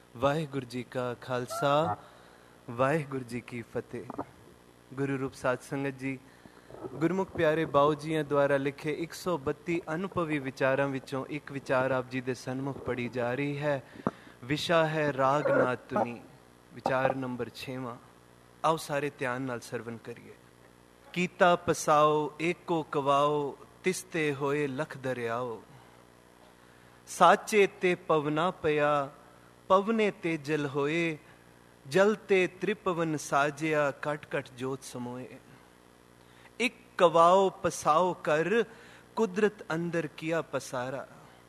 ਵਾਹਿਗੁਰੂ ਜੀ ਕਾ ਖਾਲਸਾ, ਵਾਹਿਗੁਰੂ ਜੀ ਕੀ ਫਤਿਹ। ਗੁਰੂ ਰੂਪ ਸਾਧ ਸੰਗਤ ਜੀ, ਗੁਰਮੁਖ ਪਿਆਰੇ ਬਾਊ ਜੀਆਂ ਦੁਆਰਾ ਲਿਖੇ 132 ਅਨੁਭਵੀ ਵਿਚਾਰਾਂ ਵਿੱਚੋਂ ਇੱਕ ਵਿਚਾਰ ਆਪ ਜੀ ਦੇ ਸਨਮੁਖ ਪੜੀ ਜਾ ਰਹੀ ਹੈ। ਵਿਸ਼ਾ ਹੈ ਰਾਗ ਨਾ ਧੁਨੀ। ਵਿਚਾਰ ਨੰਬਰ 6ਵਾਂ। ਆਓ ਸਾਰੇ ਧਿਆਨ ਨਾਲ ਸਰਵਨ ਕਰੀਏ। ਕੀਤਾ ਪਸਾਓ ਏਕੋ ਕਵਾਓ, ਤਿਸਤੇ ਹੋਏ ਲਖ ਦਰਿਆਓ। ਸਾਚੇ ਤੇ ਪਵਨਾ ਪਿਆ, ਪਵਨੇ ਤੇ ਜਲ ਹੋਏ। ਜਲ ਤੇ ਤ੍ਰਿਪਵਨ ਸਾਜਿਆ, ਕਟ ਕਟ ਜੋਤ ਸਮੋਏ। ਇੱਕ ਕਵਾਓ ਪਸਾਓ ਕਰ, ਕੁਦਰਤ ਅੰਦਰ ਕੀਆ ਪਸਾਰਾ।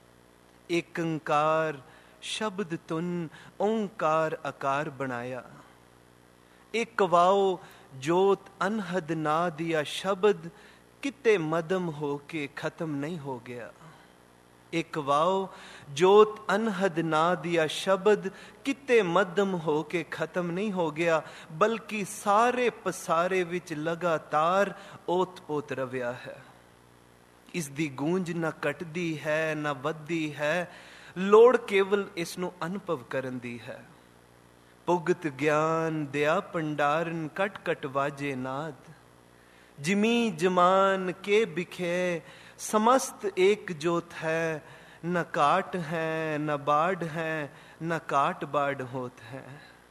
ਏਕੰਕਾਰ ਸ਼ਬਦ ਤੁਨ, ਓੰਕਾਰ ਆਕਾਰ ਬਣਾਇਆ। ਇੱਕ ਕਵਾਓ ਜੋਤ ਅਨਹਦ ਨਾ ਦਿਆ ਸ਼ਬਦ, ਕਿਤੇ ਮਦਮ ਹੋ ਕੇ ਖਤਮ ਨਹੀਂ ਹੋ ਗਿਆ। ਇੱਕ ਵਾਓ ਜੋਤ ਅਨਹਦ ਨਾ ਦਿਆ ਸ਼ਬਦ, ਕਿਤੇ ਮੱਧਮ ਹੋ ਕੇ ਖਤਮ ਨਹੀਂ ਹੋ ਗਿਆ, ਬਲਕਿ ਸਾਰੇ ਪਸਾਰੇ ਵਿੱਚ ਲਗਾਤਾਰ ਓਤ ਪੋਤ ਰਵਿਆ ਹੈ। ਇਸ ਦੀ ਗੂੰਜ ਨਾ ਘਟਦੀ ਹੈ ਨਾ ਵੱਧਦੀ ਹੈ, ਲੋੜ ਕੇਵਲ ਇਸ ਨੂੰ ਅਨੁਭਵ ਕਰਨ ਦੀ ਹੈ। ਭੁਗਤ ਗਿਆਨ ਦਿਆ ਭੰਡਾਰਨ, ਕਟ ਕਟ ਵਾਜੇ ਨਾਦ। ਜਿਮੀ ਜਮਾਨ ਕੇ ਬਿਖੇ, समस्त एक जोत है। न काट है न बाढ़ है, न काट बाढ़ होत है।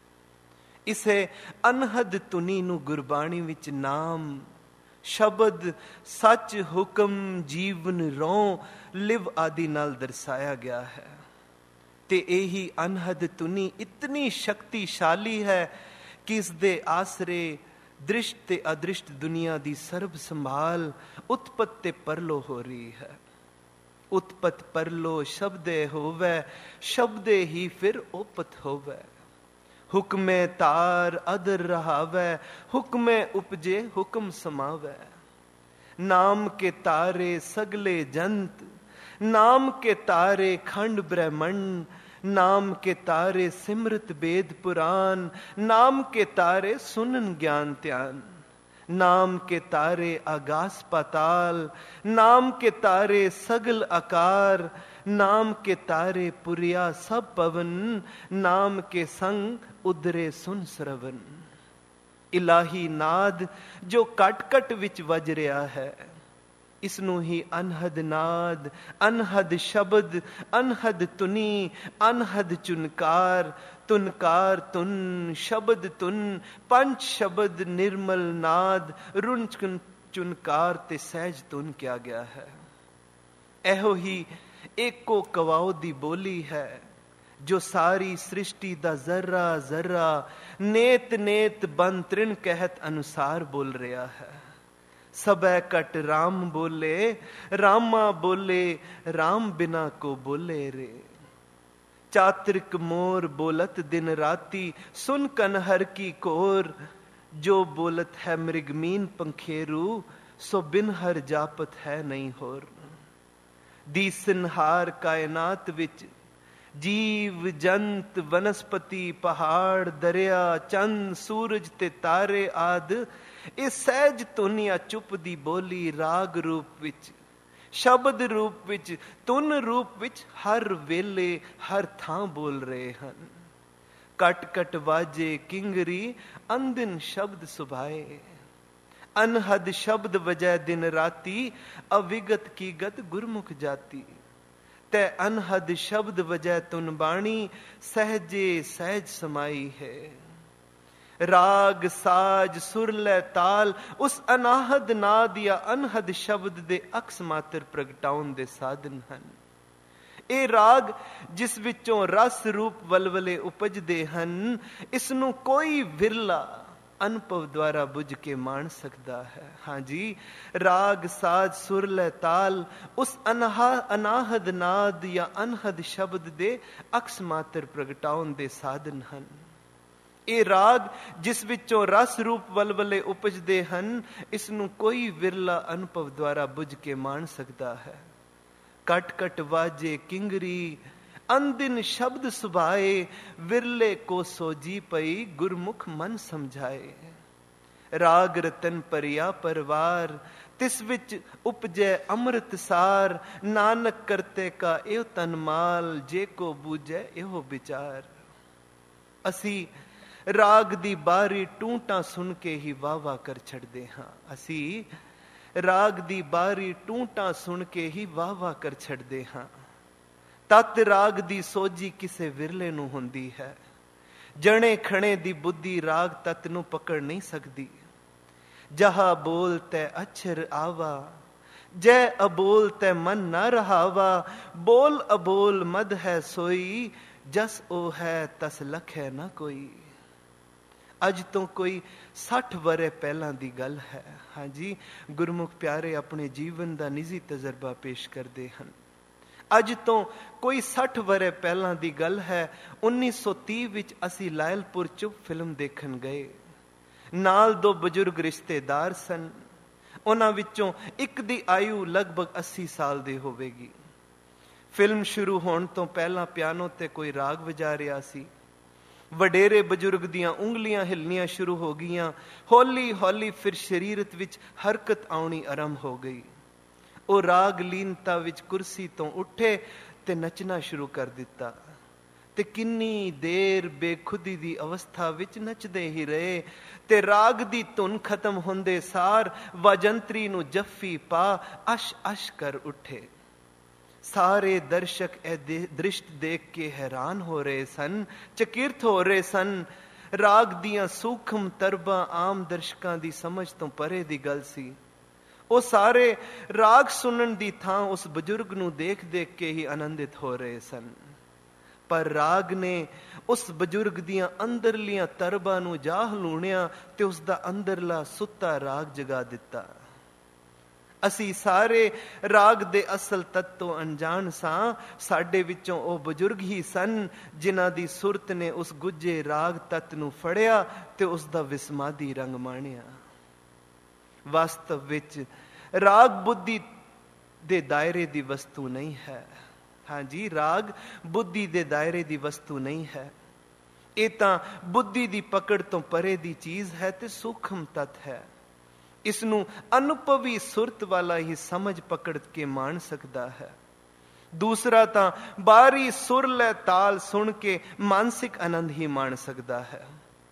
इसे अनहद तुनी नू गुरबाणी विच नाम, शब्द, सच, हुक्म, जीवन, रों, लिव आदि नाल दर्शाया गया है। ते यही अनहद तुनी इतनी शक्तिशाली है कि इस दे आसरे दृष्ट ते अदृष्ट दुनिया दी सर्व संभाल उत्पत ते परलो हो रही है। उत्पत परलो शब्दे होवे, शब्दे ही फिर ओपत होवे। हुक्मे तार अदर रहावे, हुक्मे उपजे हुक्म समावे। नाम के तारे सगले जंत, नाम के तारे खंड ब्रह्मंड। नाम के तारे सिमरत वेद पुराण, नाम के तारे सुनन ज्ञान ध्यान। नाम के तारे आगास पाताल, नाम के तारे सगल आकार। नाम के तारे पुरिया सब पवन, नाम के संग उदरे सुन श्रवण। इलाही नाद जो कट कट विच वज रहा है, इसनू ही अनहद नाद, अनहद शब्द, अनहद तुनी, अनहद चुनकार। तुनकार तुन, शब्द तुन, पंच शब्द निर्मल नाद। रुन चुनकार ते सहज तुन किया गया है। एहो ही एको कवाओ दी बोली है, जो सारी सृष्टि दा जर्रा जर्रा, नेत नेत बन तृण कहत अनुसार बोल रहा है। सबै कट राम बोले, रामा बोले, राम बिना को बोले रे। चात्रिक मोर बोलत दिन राती, सुन कनहर की कोर। जो बोलत है मृगमीन पंखेरू, सो बिन हर जापत है नहीं होर। दीसनहार कायनात विच जीव जंत वनस्पति पहाड़ दरिया चंद सूरज ते तारे आद, ਇਹ ਸਹਿਜ ਧੁਨੀਆ ਚੁੱਪ ਦੀ ਬੋਲੀ ਰਾਗ ਰੂਪ ਵਿੱਚ, ਸ਼ਬਦ ਰੂਪ ਵਿੱਚ, ਧੁਨ ਰੂਪ ਵਿੱਚ ਹਰ ਵੇਲੇ ਹਰ ਥਾਂ ਬੋਲ ਰਹੇ ਹਨ। ਕਟ ਕਟ ਵਾਜੇ ਕਿੰਗਰੀ, ਅੰਦਿਨ ਸ਼ਬਦ ਸੁਭਾਏ। ਅਨਹਦ ਸ਼ਬਦ ਵਜੈ ਦਿਨ ਰਾਤੀ, ਅਵਿਗਤ ਕੀ ਗਤ ਗੁਰਮੁਖ ਜਾਤੀ। ਤੈ ਅਨਹਦ ਸ਼ਬਦ ਵਜੈ ਤੁਨ ਬਾਣੀ, ਸਹਿਜੇ ਸਹਿਜ ਸਮਾਈ ਹੈ। राग साज सुर लै ताल, उस अनाहद नाद या अनहद शब्द दे अक्स मात्र प्रगटाउन दे साधन हन। ਇਹ ਰਾਗ ਜਿਸ ਵਿੱਚੋਂ ਰਸ ਰੂਪ ਵਲਵਲੇ ਉਪਜਦੇ ਹਨ, ਇਸ ਨੂੰ ਕੋਈ ਵਿਰਲਾ ਅਨੁਭਵ ਦੁਆਰਾ ਬੁੱਝ ਕੇ ਮਾਣ ਸਕਦਾ ਹੈ। ਹਾਂਜੀ, ਰਾਗ ਸਾਜ ਸੁਰ ਲੈ ਤਾਲ ਉਸ ਅਨਾਹਦ ਨਾਦ ਜਾਂ ਅਨਹਦ ਸ਼ਬਦ ਦੇ ਅਕਸ ਮਾਤਰ ਪ੍ਰਗਟਾਉਣ ਦੇ ਸਾਧਨ ਹਨ। ਇਹ ਰਾਗ ਜਿਸ ਵਿੱਚੋਂ ਰਸ ਰੂਪ ਵਲਵਲੇ ਉਪਜਦੇ ਹਨ, ਇਸ ਨੂੰ ਕੋਈ ਵਿਰਲਾ ਅਨੁਭਵ ਦੁਆਰਾ ਬੁੱਝ ਕੇ ਮਾਣ ਸਕਦਾ ਹੈ। ਕਟ ਕਟ ਵਾਜੇ ਕਿੰਗਰੀ, ਅੰਦਿਨ ਸ਼ਬਦ ਸੁਭਾਏ। ਵਿਰਲੇ ਕੋ ਸੋਜੀ ਪਈ, ਗੁਰਮੁਖ ਮਨ ਸਮਝਾਏ। ਰਾਗ ਰਤਨ ਪਰਿਆ ਪਰਵਾਰ, ਤਿਸ ਵਿੱਚ ਉਪਜੈ ਅੰਮ੍ਰਿਤ ਸਾਰ। ਨਾਨਕ ਕਰਤੇ ਕਾ ਇਹੋ ਤਨ ਮਾਲ, ਜੇ ਕੋ ਬੂਝੈ ਇਹੋ ਵਿਚਾਰ। ਅਸੀਂ ਰਾਗ ਦੀ ਬਾਰੀ ਟੂਟਾਂ ਸੁਣ ਕੇ ਹੀ ਵਾਹ ਵਾਹ ਕਰ ਛੱਡਦੇ ਹਾਂ। ਅਸੀਂ ਰਾਗ ਦੀ ਬਾਰੀ ਟੂਟਾਂ ਸੁਣ ਕੇ ਹੀ ਵਾਹ ਵਾਹ ਕਰ ਛੱਡਦੇ ਹਾਂ। ਤਤ ਰਾਗ ਦੀ ਸੋਝੀ ਕਿਸੇ ਵਿਰਲੇ ਨੂੰ ਹੁੰਦੀ ਹੈ। ਜਣੇ ਖਣੇ ਦੀ ਬੁੱਧੀ ਰਾਗ ਤਤ ਨੂੰ ਪਕੜ ਨਹੀਂ ਸਕਦੀ। ਜਹਾ ਬੋਲ ਤੈ ਅਛਰ ਆਵਾ, ਜੈ ਅਬੋਲ ਤੈ ਮਨ ਨਾ ਰਹਾਵਾ। ਬੋਲ ਅਬੋਲ ਮਦ ਹੈ ਸੋਈ, ਜਸ ਉਹ ਹੈ ਤਸ ਲਖੈ ਨਾ ਕੋਈ। ਅੱਜ ਤੋਂ ਕੋਈ 60 ਵਰ੍ਹੇ ਪਹਿਲਾਂ ਦੀ ਗੱਲ ਹੈ। ਹਾਂਜੀ, ਗੁਰਮੁਖ ਪਿਆਰੇ ਆਪਣੇ ਜੀਵਨ ਦਾ ਨਿੱਜੀ ਤਜਰਬਾ ਪੇਸ਼ ਕਰਦੇ ਹਨ। ਅੱਜ ਤੋਂ ਕੋਈ 60 ਵਰ੍ਹੇ ਪਹਿਲਾਂ ਦੀ ਗੱਲ ਹੈ। 1930 ਵਿੱਚ ਅਸੀਂ ਲਾਇਲਪੁਰ ਚੁੱਪ ਫਿਲਮ ਦੇਖਣ ਗਏ। ਨਾਲ 2 ਬਜ਼ੁਰਗ ਰਿਸ਼ਤੇਦਾਰ ਸਨ। ਉਹਨਾਂ ਵਿੱਚੋਂ ਇੱਕ ਦੀ ਆਯੂ ਲਗਭਗ 80 ਸਾਲ ਦੀ ਹੋਵੇਗੀ। ਫਿਲਮ ਸ਼ੁਰੂ ਹੋਣ ਤੋਂ ਪਹਿਲਾਂ ਪਿਆਨੋ ਤੇ ਕੋਈ ਰਾਗ ਵਜਾ ਰਿਹਾ ਸੀ। ਵਡੇਰੇ ਬਜ਼ੁਰਗ ਦੀਆਂ ਉਂਗਲੀਆਂ ਹਿੱਲਣੀਆਂ ਸ਼ੁਰੂ ਹੋ ਗਈਆਂ। ਹੌਲੀ ਹੌਲੀ ਫਿਰ ਸਰੀਰਤ ਵਿੱਚ ਹਰਕਤ ਆਉਣੀ ਆਰੰਭ ਹੋ ਗਈ। ਉਹ ਰਾਗ ਲੀਨਤਾ ਵਿੱਚ ਕੁਰਸੀ ਤੋਂ ਉੱਠੇ ਤੇ ਨੱਚਣਾ ਸ਼ੁਰੂ ਕਰ ਦਿੱਤਾ। ਤੇ ਕਿੰਨੀ ਦੇਰ ਬੇਖੁਦੀ ਦੀ ਅਵਸਥਾ ਵਿੱਚ ਨੱਚਦੇ ਹੀ ਰਹੇ। ਤੇ ਰਾਗ ਦੀ ਧੁਨ ਖਤਮ ਹੁੰਦੇ ਸਾਰ ਵਾਜੰਤਰੀ ਨੂੰ ਜੱਫੀ ਪਾ ਅਸ਼ ਅਸ਼ ਕਰ ਉੱਠੇ। ਸਾਰੇ ਦਰਸ਼ਕ ਇਹ ਦ੍ਰਿਸ਼ਟ ਦੇਖ ਕੇ ਹੈਰਾਨ ਹੋ ਰਹੇ ਸਨ, ਚਕਿਰਤ ਹੋ ਰਹੇ ਸਨ। ਰਾਗ ਦੀਆਂ ਸੂਖਮ ਤਰਬਾਂ ਆਮ ਦਰਸ਼ਕਾਂ ਦੀ ਸਮਝ ਤੋਂ ਪਰੇ ਦੀ ਗੱਲ ਸੀ। ਉਹ ਸਾਰੇ ਰਾਗ ਸੁਣਨ ਦੀ ਥਾਂ ਉਸ ਬਜ਼ੁਰਗ ਨੂੰ ਦੇਖ ਦੇਖ ਕੇ ਹੀ ਆਨੰਦਿਤ ਹੋ ਰਹੇ ਸਨ। ਪਰ ਰਾਗ ਨੇ ਉਸ ਬਜ਼ੁਰਗ ਦੀਆਂ ਅੰਦਰਲੀਆਂ ਤਰਬਾਂ ਨੂੰ ਜਾ ਹਲੂਣਿਆ ਤੇ ਉਸ ਦਾ ਅੰਦਰਲਾ ਸੁੱਤਾ ਰਾਗ ਜਗਾ ਦਿੱਤਾ। ਅਸੀਂ ਸਾਰੇ ਰਾਗ ਦੇ ਅਸਲ ਤੱਤ ਤੋਂ ਅਣਜਾਣ ਸਾਂ। ਸਾਡੇ ਵਿੱਚੋਂ ਉਹ ਬਜ਼ੁਰਗ ਹੀ ਸਨ ਜਿਨ੍ਹਾਂ ਦੀ ਸੁਰਤ ਨੇ ਉਸ ਗੁੱਝੇ ਰਾਗ ਤੱਤ ਨੂੰ ਫੜਿਆ ਤੇ ਉਸ ਦਾ ਵਿਸਮਾਦੀ ਰੰਗ ਮਾਣਿਆ। ਵਾਸਤਵ ਵਿੱਚ ਰਾਗ ਬੁੱਧੀ ਦੇ ਦਾਇਰੇ ਦੀ ਵਸਤੂ ਨਹੀਂ ਹੈ। ਹਾਂਜੀ, ਰਾਗ ਬੁੱਧੀ ਦੇ ਦਾਇਰੇ ਦੀ ਵਸਤੂ ਨਹੀਂ ਹੈ। ਇਹ ਤਾਂ ਬੁੱਧੀ ਦੀ ਪਕੜ ਤੋਂ ਪਰੇ ਦੀ ਚੀਜ਼ ਹੈ ਤੇ ਸੂਖਮ ਤੱਤ ਹੈ। ਇਸ ਨੂੰ ਅਨੁਭਵੀ ਸੁਰਤ ਵਾਲਾ ਹੀ ਸਮਝ ਪਕੜ ਕੇ ਮਾਣ ਸਕਦਾ ਹੈ। ਦੂਸਰਾ ਤਾਂ ਬਾਰੀ ਸੁਰ ਲੈ ਤਾਲ ਸੁਣ ਕੇ ਮਾਨਸਿਕ ਆਨੰਦ ਹੀ ਮਾਣ ਸਕਦਾ ਹੈ।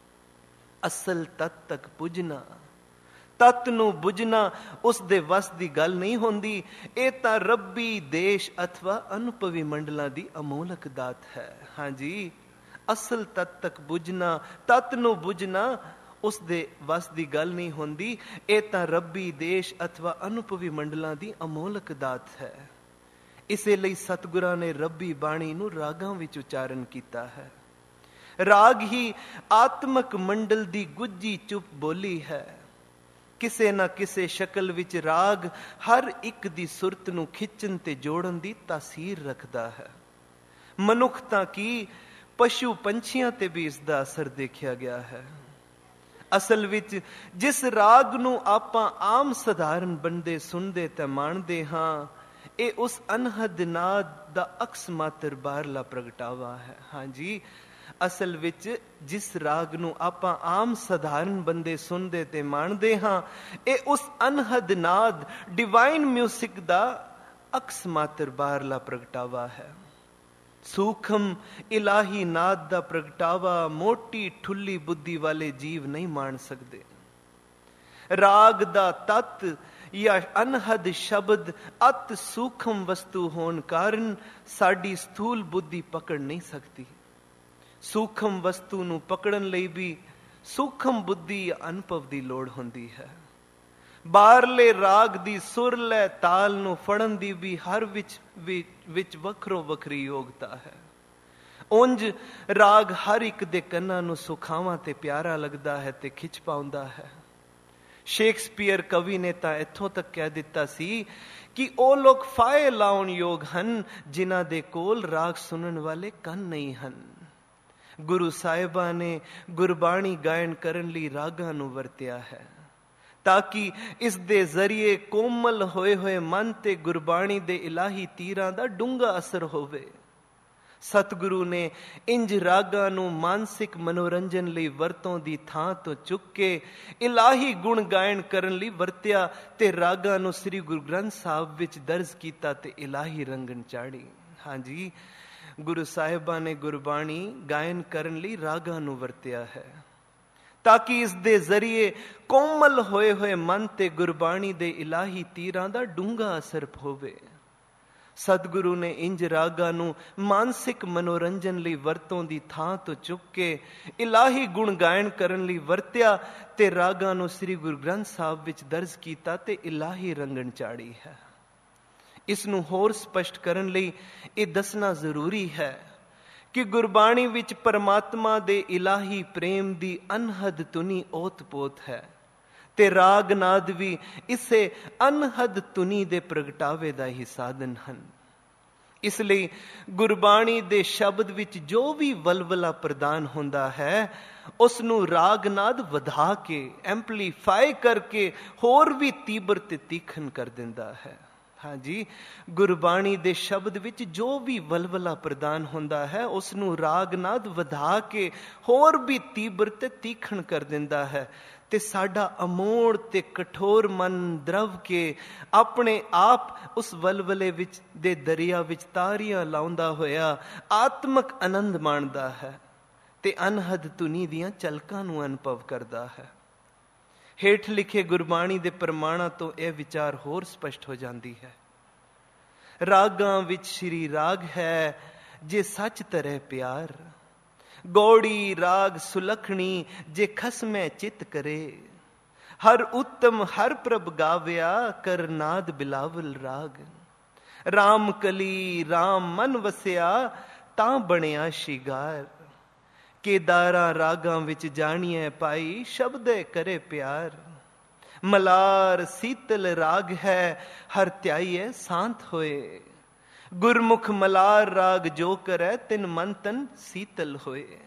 ਅਸਲ ਤੱਤ ਤੱਕ ਪੁੱਜਣਾ, ਤੱਤ ਨੂੰ ਬੁਝਣਾ ਉਸ ਦੇ ਵਸ ਦੀ ਗੱਲ ਨਹੀਂ ਹੁੰਦੀ। ਇਹ ਤਾਂ ਰੱਬੀ ਦੇਸ਼ ਅਥਵਾ ਅਨੁਭਵੀ ਮੰਡਲਾਂ ਦੀ ਅਮੋਲਕ ਦਾਤ ਹੈ। ਹਾਂਜੀ, ਅਸਲ ਤੱਤ ਤੱਕ ਬੁਝਣਾ, ਤੱਤ ਨੂੰ ਬੁਝਣਾ ਉਸ ਦੇ ਵਸ ਦੀ ਗੱਲ ਨਹੀਂ ਹੁੰਦੀ। ਇਹ ਤਾਂ ਰੱਬੀ ਦੇਸ਼ ਅਥਵਾ ਅਨੁਭਵੀ ਮੰਡਲਾਂ ਦੀ ਅਮੋਲਕ ਦਾਤ ਹੈ। ਇਸੇ ਲਈ ਸਤਿਗੁਰਾਂ ਨੇ ਰੱਬੀ ਬਾਣੀ ਨੂੰ ਰਾਗਾਂ ਵਿੱਚ ਉਚਾਰਨ ਕੀਤਾ ਹੈ। ਰਾਗ ਹੀ ਆਤਮਕ ਮੰਡਲ ਦੀ ਗੁੱਝੀ ਚੁੱਪ ਬੋਲੀ ਹੈ। ਕਿਸੇ ਨਾ ਕਿਸੇ ਸ਼ਕਲ ਵਿੱਚ ਰਾਗ ਹਰ ਇੱਕ ਦੀ ਸੁਰਤ ਨੂੰ ਖਿੱਚਣ ਤੇ ਜੋੜਨ ਦੀ ਤਾਸੀਰ ਰੱਖਦਾ ਹੈ। ਮਨੁੱਖ ਤਾਂ ਕੀ, ਪਸ਼ੂ ਪੰਛੀਆਂ ਤੇ ਵੀ ਇਸ ਦਾ ਅਸਰ ਦੇਖਿਆ ਗਿਆ ਹੈ। ਅਸਲ ਵਿੱਚ ਜਿਸ ਰਾਗ ਨੂੰ ਆਪਾਂ ਆਮ ਸਧਾਰਨ ਬੰਦੇ ਸੁਣਦੇ ਤੇ ਮਾਣਦੇ ਹਾਂ, ਇਹ ਉਸ ਅਨਹਦ ਨਾਦ ਦਾ ਅਕਸ ਮਾਤਰ ਬਾਹਰਲਾ ਪ੍ਰਗਟਾਵਾ ਹੈ। ਹਾਂਜੀ, ਅਸਲ ਵਿੱਚ ਜਿਸ ਰਾਗ ਨੂੰ ਆਪਾਂ ਆਮ ਸਧਾਰਨ ਬੰਦੇ ਸੁਣਦੇ ਤੇ ਮਾਣਦੇ ਹਾਂ, ਇਹ ਉਸ ਅਨਹਦ ਨਾਦ ਡਿਵਾਈਨ ਮਿਊਜ਼ਿਕ ਦਾ ਅਕਸ ਮਾਤਰ ਬਾਹਰਲਾ ਪ੍ਰਗਟਾਵਾ ਹੈ। ਸੂਖਮ ਇਲਾਹੀ ਨਾਦ ਦਾ ਪ੍ਰਗਟਾਵਾ ਮੋਟੀ ਠੁੱਲੀ ਬੁੱਧੀ ਵਾਲੇ ਜੀਵ ਨਹੀਂ ਮਾਣ ਸਕਦੇ। ਰਾਗ ਦਾ ਤੱਤ ਜਾਂ ਅਨਹਦ ਸ਼ਬਦ ਅਤ ਸੂਖਮ ਵਸਤੂ ਹੋਣ ਕਾਰਨ ਸਾਡੀ ਸਥੂਲ ਬੁੱਧੀ ਪਕੜ ਨਹੀਂ ਸਕਦੀ। ਸੂਖਮ ਵਸਤੂ ਨੂੰ ਪਕੜਨ ਲਈ ਵੀ ਸੂਖਮ ਬੁੱਧੀ ਜਾਂ ਅਨੁਭਵ ਦੀ ਲੋੜ ਹੁੰਦੀ ਹੈ। ਬਾਹਰਲੇ ਰਾਗ ਦੀ ਸੁਰ ਲੈ ਤਾਲ ਨੂੰ ਫੜਨ ਦੀ ਵੀ ਹਰ ਵਿੱਚ ਵੱਖਰੋ ਵੱਖਰੀ ਯੋਗਤਾ ਹੈ। ਉਂਝ ਰਾਗ ਹਰ ਇੱਕ ਦੇ ਕੰਨਾਂ ਨੂੰ ਸੁਖਾਵਾਂ ਤੇ ਪਿਆਰਾ ਲੱਗਦਾ ਹੈ ਤੇ ਖਿੱਚ ਪਾਉਂਦਾ ਹੈ। ਸ਼ੇਕਸਪੀਅਰ ਕਵੀ ਨੇ ਤਾਂ ਇੱਥੋਂ ਤੱਕ ਕਹਿ ਦਿੱਤਾ ਸੀ ਕਿ ਉਹ ਲੋਕ ਫਾਹੇ ਲਾਉਣ ਯੋਗ ਹਨ ਜਿਨ੍ਹਾਂ ਦੇ ਕੋਲ ਰਾਗ ਸੁਣਨ ਵਾਲੇ ਕੰਨ ਨਹੀਂ ਹਨ। ਗੁਰੂ ਸਾਹਿਬਾਂ ਨੇ ਗੁਰਬਾਣੀ ਗਾਇਨ ਕਰਨ ਲਈ ਰਾਗਾਂ ਨੂੰ ਵਰਤਿਆ ਹੈ ਤਾਂ ਕਿ ਇਸ ਦੇ ਜ਼ਰੀਏ ਕੋਮਲ ਹੋਏ ਹੋਏ ਮਨ ਤੇ ਗੁਰਬਾਣੀ ਦੇ ਇਲਾਹੀ ਤੀਰਾਂ ਦਾ ਡੂੰਘਾ ਅਸਰ ਹੋਵੇ। ਸਤਿਗੁਰੂ ਨੇ ਇੰਜ ਰਾਗਾਂ ਨੂੰ ਮਾਨਸਿਕ ਮਨੋਰੰਜਨ ਲਈ ਵਰਤੋਂ ਦੀ ਥਾਂ ਤੋਂ ਚੁੱਕ ਕੇ ਇਲਾਹੀ ਗੁਣ ਗਾਇਨ ਕਰਨ ਲਈ ਵਰਤਿਆ ਤੇ ਰਾਗਾਂ ਨੂੰ ਸ੍ਰੀ ਗੁਰੂ ਗ੍ਰੰਥ ਸਾਹਿਬ ਵਿੱਚ ਦਰਜ ਕੀਤਾ ਤੇ ਇਲਾਹੀ ਰੰਗਣ ਚਾੜੀ। ਹਾਂਜੀ, ਗੁਰੂ ਸਾਹਿਬਾਂ ਨੇ ਗੁਰਬਾਣੀ ਗਾਇਨ ਕਰਨ ਲਈ ਰਾਗਾਂ ਨੂੰ ਵਰਤਿਆ ਹੈ, ਤਾਂ ਕਿ ਇਸ ਦੇ ਜ਼ਰੀਏ ਕੋਮਲ ਹੋਏ ਹੋਏ ਮਨ ਤੇ ਗੁਰਬਾਣੀ ਦੇ ਇਲਾਹੀ ਤੀਰਾਂ ਦਾ ਡੂੰਘਾ ਅਸਰ ਹੋਵੇ। ਸਤਿਗੁਰੂ ਨੇ ਇੰਜ ਰਾਗਾਂ ਨੂੰ ਮਾਨਸਿਕ ਮਨੋਰੰਜਨ ਲਈ ਵਰਤੋਂ ਦੀ ਥਾਂ ਤੋਂ ਚੁੱਕ ਕੇ ਇਲਾਹੀ ਗੁਣ ਗਾਇਨ ਕਰਨ ਲਈ ਵਰਤਿਆ ਤੇ ਰਾਗਾਂ ਨੂੰ ਸ੍ਰੀ ਗੁਰੂ ਗ੍ਰੰਥ ਸਾਹਿਬ ਵਿੱਚ ਦਰਜ ਕੀਤਾ ਤੇ ਇਲਾਹੀ ਰੰਗਣ ਚਾੜੀ ਹੈ। ਇਸ ਨੂੰ ਹੋਰ ਸਪਸ਼ਟ ਕਰਨ ਲਈ ਇਹ ਦੱਸਣਾ ਜ਼ਰੂਰੀ ਹੈ ਕਿ ਗੁਰਬਾਣੀ ਵਿੱਚ ਪਰਮਾਤਮਾ ਦੇ ਇਲਾਹੀ ਪ੍ਰੇਮ ਦੀ ਅਨਹਦ ਧੁਨੀ ਓਤ-ਪੋਤ ਹੈ ਤੇ ਰਾਗ ਨਾਦ ਵੀ ਇਸੇ ਅਨਹਦ ਧੁਨੀ ਦੇ ਪ੍ਰਗਟਾਵੇ ਦਾ ਹੀ ਸਾਧਨ ਹਨ। ਇਸ ਲਈ ਗੁਰਬਾਣੀ ਦੇ ਸ਼ਬਦ ਵਿੱਚ ਜੋ ਵੀ ਵਲਵਲਾ ਪ੍ਰਦਾਨ ਹੁੰਦਾ ਹੈ, ਉਸ ਨੂੰ ਰਾਗ ਨਾਦ ਵਧਾ ਕੇ, ਐਂਪਲੀਫਾਈ ਕਰਕੇ ਹੋਰ ਵੀ ਤੀਬਰ ਤੇ ਤੀਖਣ ਕਰ ਦਿੰਦਾ ਹੈ। ਹਾਂਜੀ, ਗੁਰਬਾਣੀ ਦੇ ਸ਼ਬਦ ਵਿੱਚ ਜੋ ਵੀ ਵਲਵਲਾ ਪ੍ਰਦਾਨ ਹੁੰਦਾ ਹੈ, ਉਸ ਨੂੰ ਰਾਗ ਨਾਦ ਵਧਾ ਕੇ ਹੋਰ ਵੀ ਤੀਬਰ ਤੇ ਤੀਖਣ ਕਰ ਦਿੰਦਾ ਹੈ ਤੇ ਸਾਡਾ ਅਮੋੜ ਤੇ ਕਠੋਰ ਮਨ ਦਰਵ ਕੇ ਆਪਣੇ ਆਪ ਉਸ ਵਲਵਲੇ ਵਿੱਚ ਦੇ ਦਰਿਆ ਵਿੱਚ ਤਾਰੀਆਂ ਲਾਉਂਦਾ ਹੋਇਆ ਆਤਮਕ ਆਨੰਦ ਮਾਣਦਾ ਹੈ ਤੇ ਅਨਹਦ ਧੁਨੀ ਦੀਆਂ ਝਲਕਾਂ ਨੂੰ ਅਨੁਭਵ ਕਰਦਾ ਹੈ। ਹੇਠ ਲਿਖੇ ਗੁਰਬਾਣੀ ਦੇ ਪ੍ਰਮਾਣਾਂ ਤੋਂ ਇਹ ਵਿਚਾਰ ਹੋਰ ਸਪਸ਼ਟ ਹੋ ਜਾਂਦੀ ਹੈ। ਰਾਗਾਂ ਵਿੱਚ ਸ਼੍ਰੀ ਰਾਗ ਹੈ ਜੇ ਸੱਚ ਤਰੈ ਪਿਆਰ, ਗੌੜੀ ਰਾਗ ਸੁਲਖਣੀ ਜੇ ਖਸਮੈ ਚਿਤ ਕਰੇ, ਹਰ ਉੱਤਮ ਹਰ ਪ੍ਰਭ ਗਾਵਿਆ ਕਰ ਨਾਦ ਬਿਲਾਵਲ ਰਾਗ, ਰਾਮ ਕਲੀ ਰਾਮ ਮਨ ਵਸਿਆ ਤਾਂ ਬਣਿਆ ਸ਼ਿਗਾਰ, ਕੇਦਾਰਾਂ ਰਾਗਾਂ ਵਿੱਚ ਜਾਣੀਐ ਪਾਈ ਸ਼ਬਦੇ ਕਰੇ ਪਿਆਰ, ਮਲਾਰ ਸੀਤਲ ਰਾਗ ਹੈ ਹਰ ਧਿਆਈਐ ਸ਼ਾਂਤ ਹੋਏ, ਗੁਰਮੁਖ ਮਲਾਰ ਰਾਗ ਜੋ ਕਰੈ ਤਿਨ ਮਨ ਤਨ ਸੀਤਲ ਹੋਏ,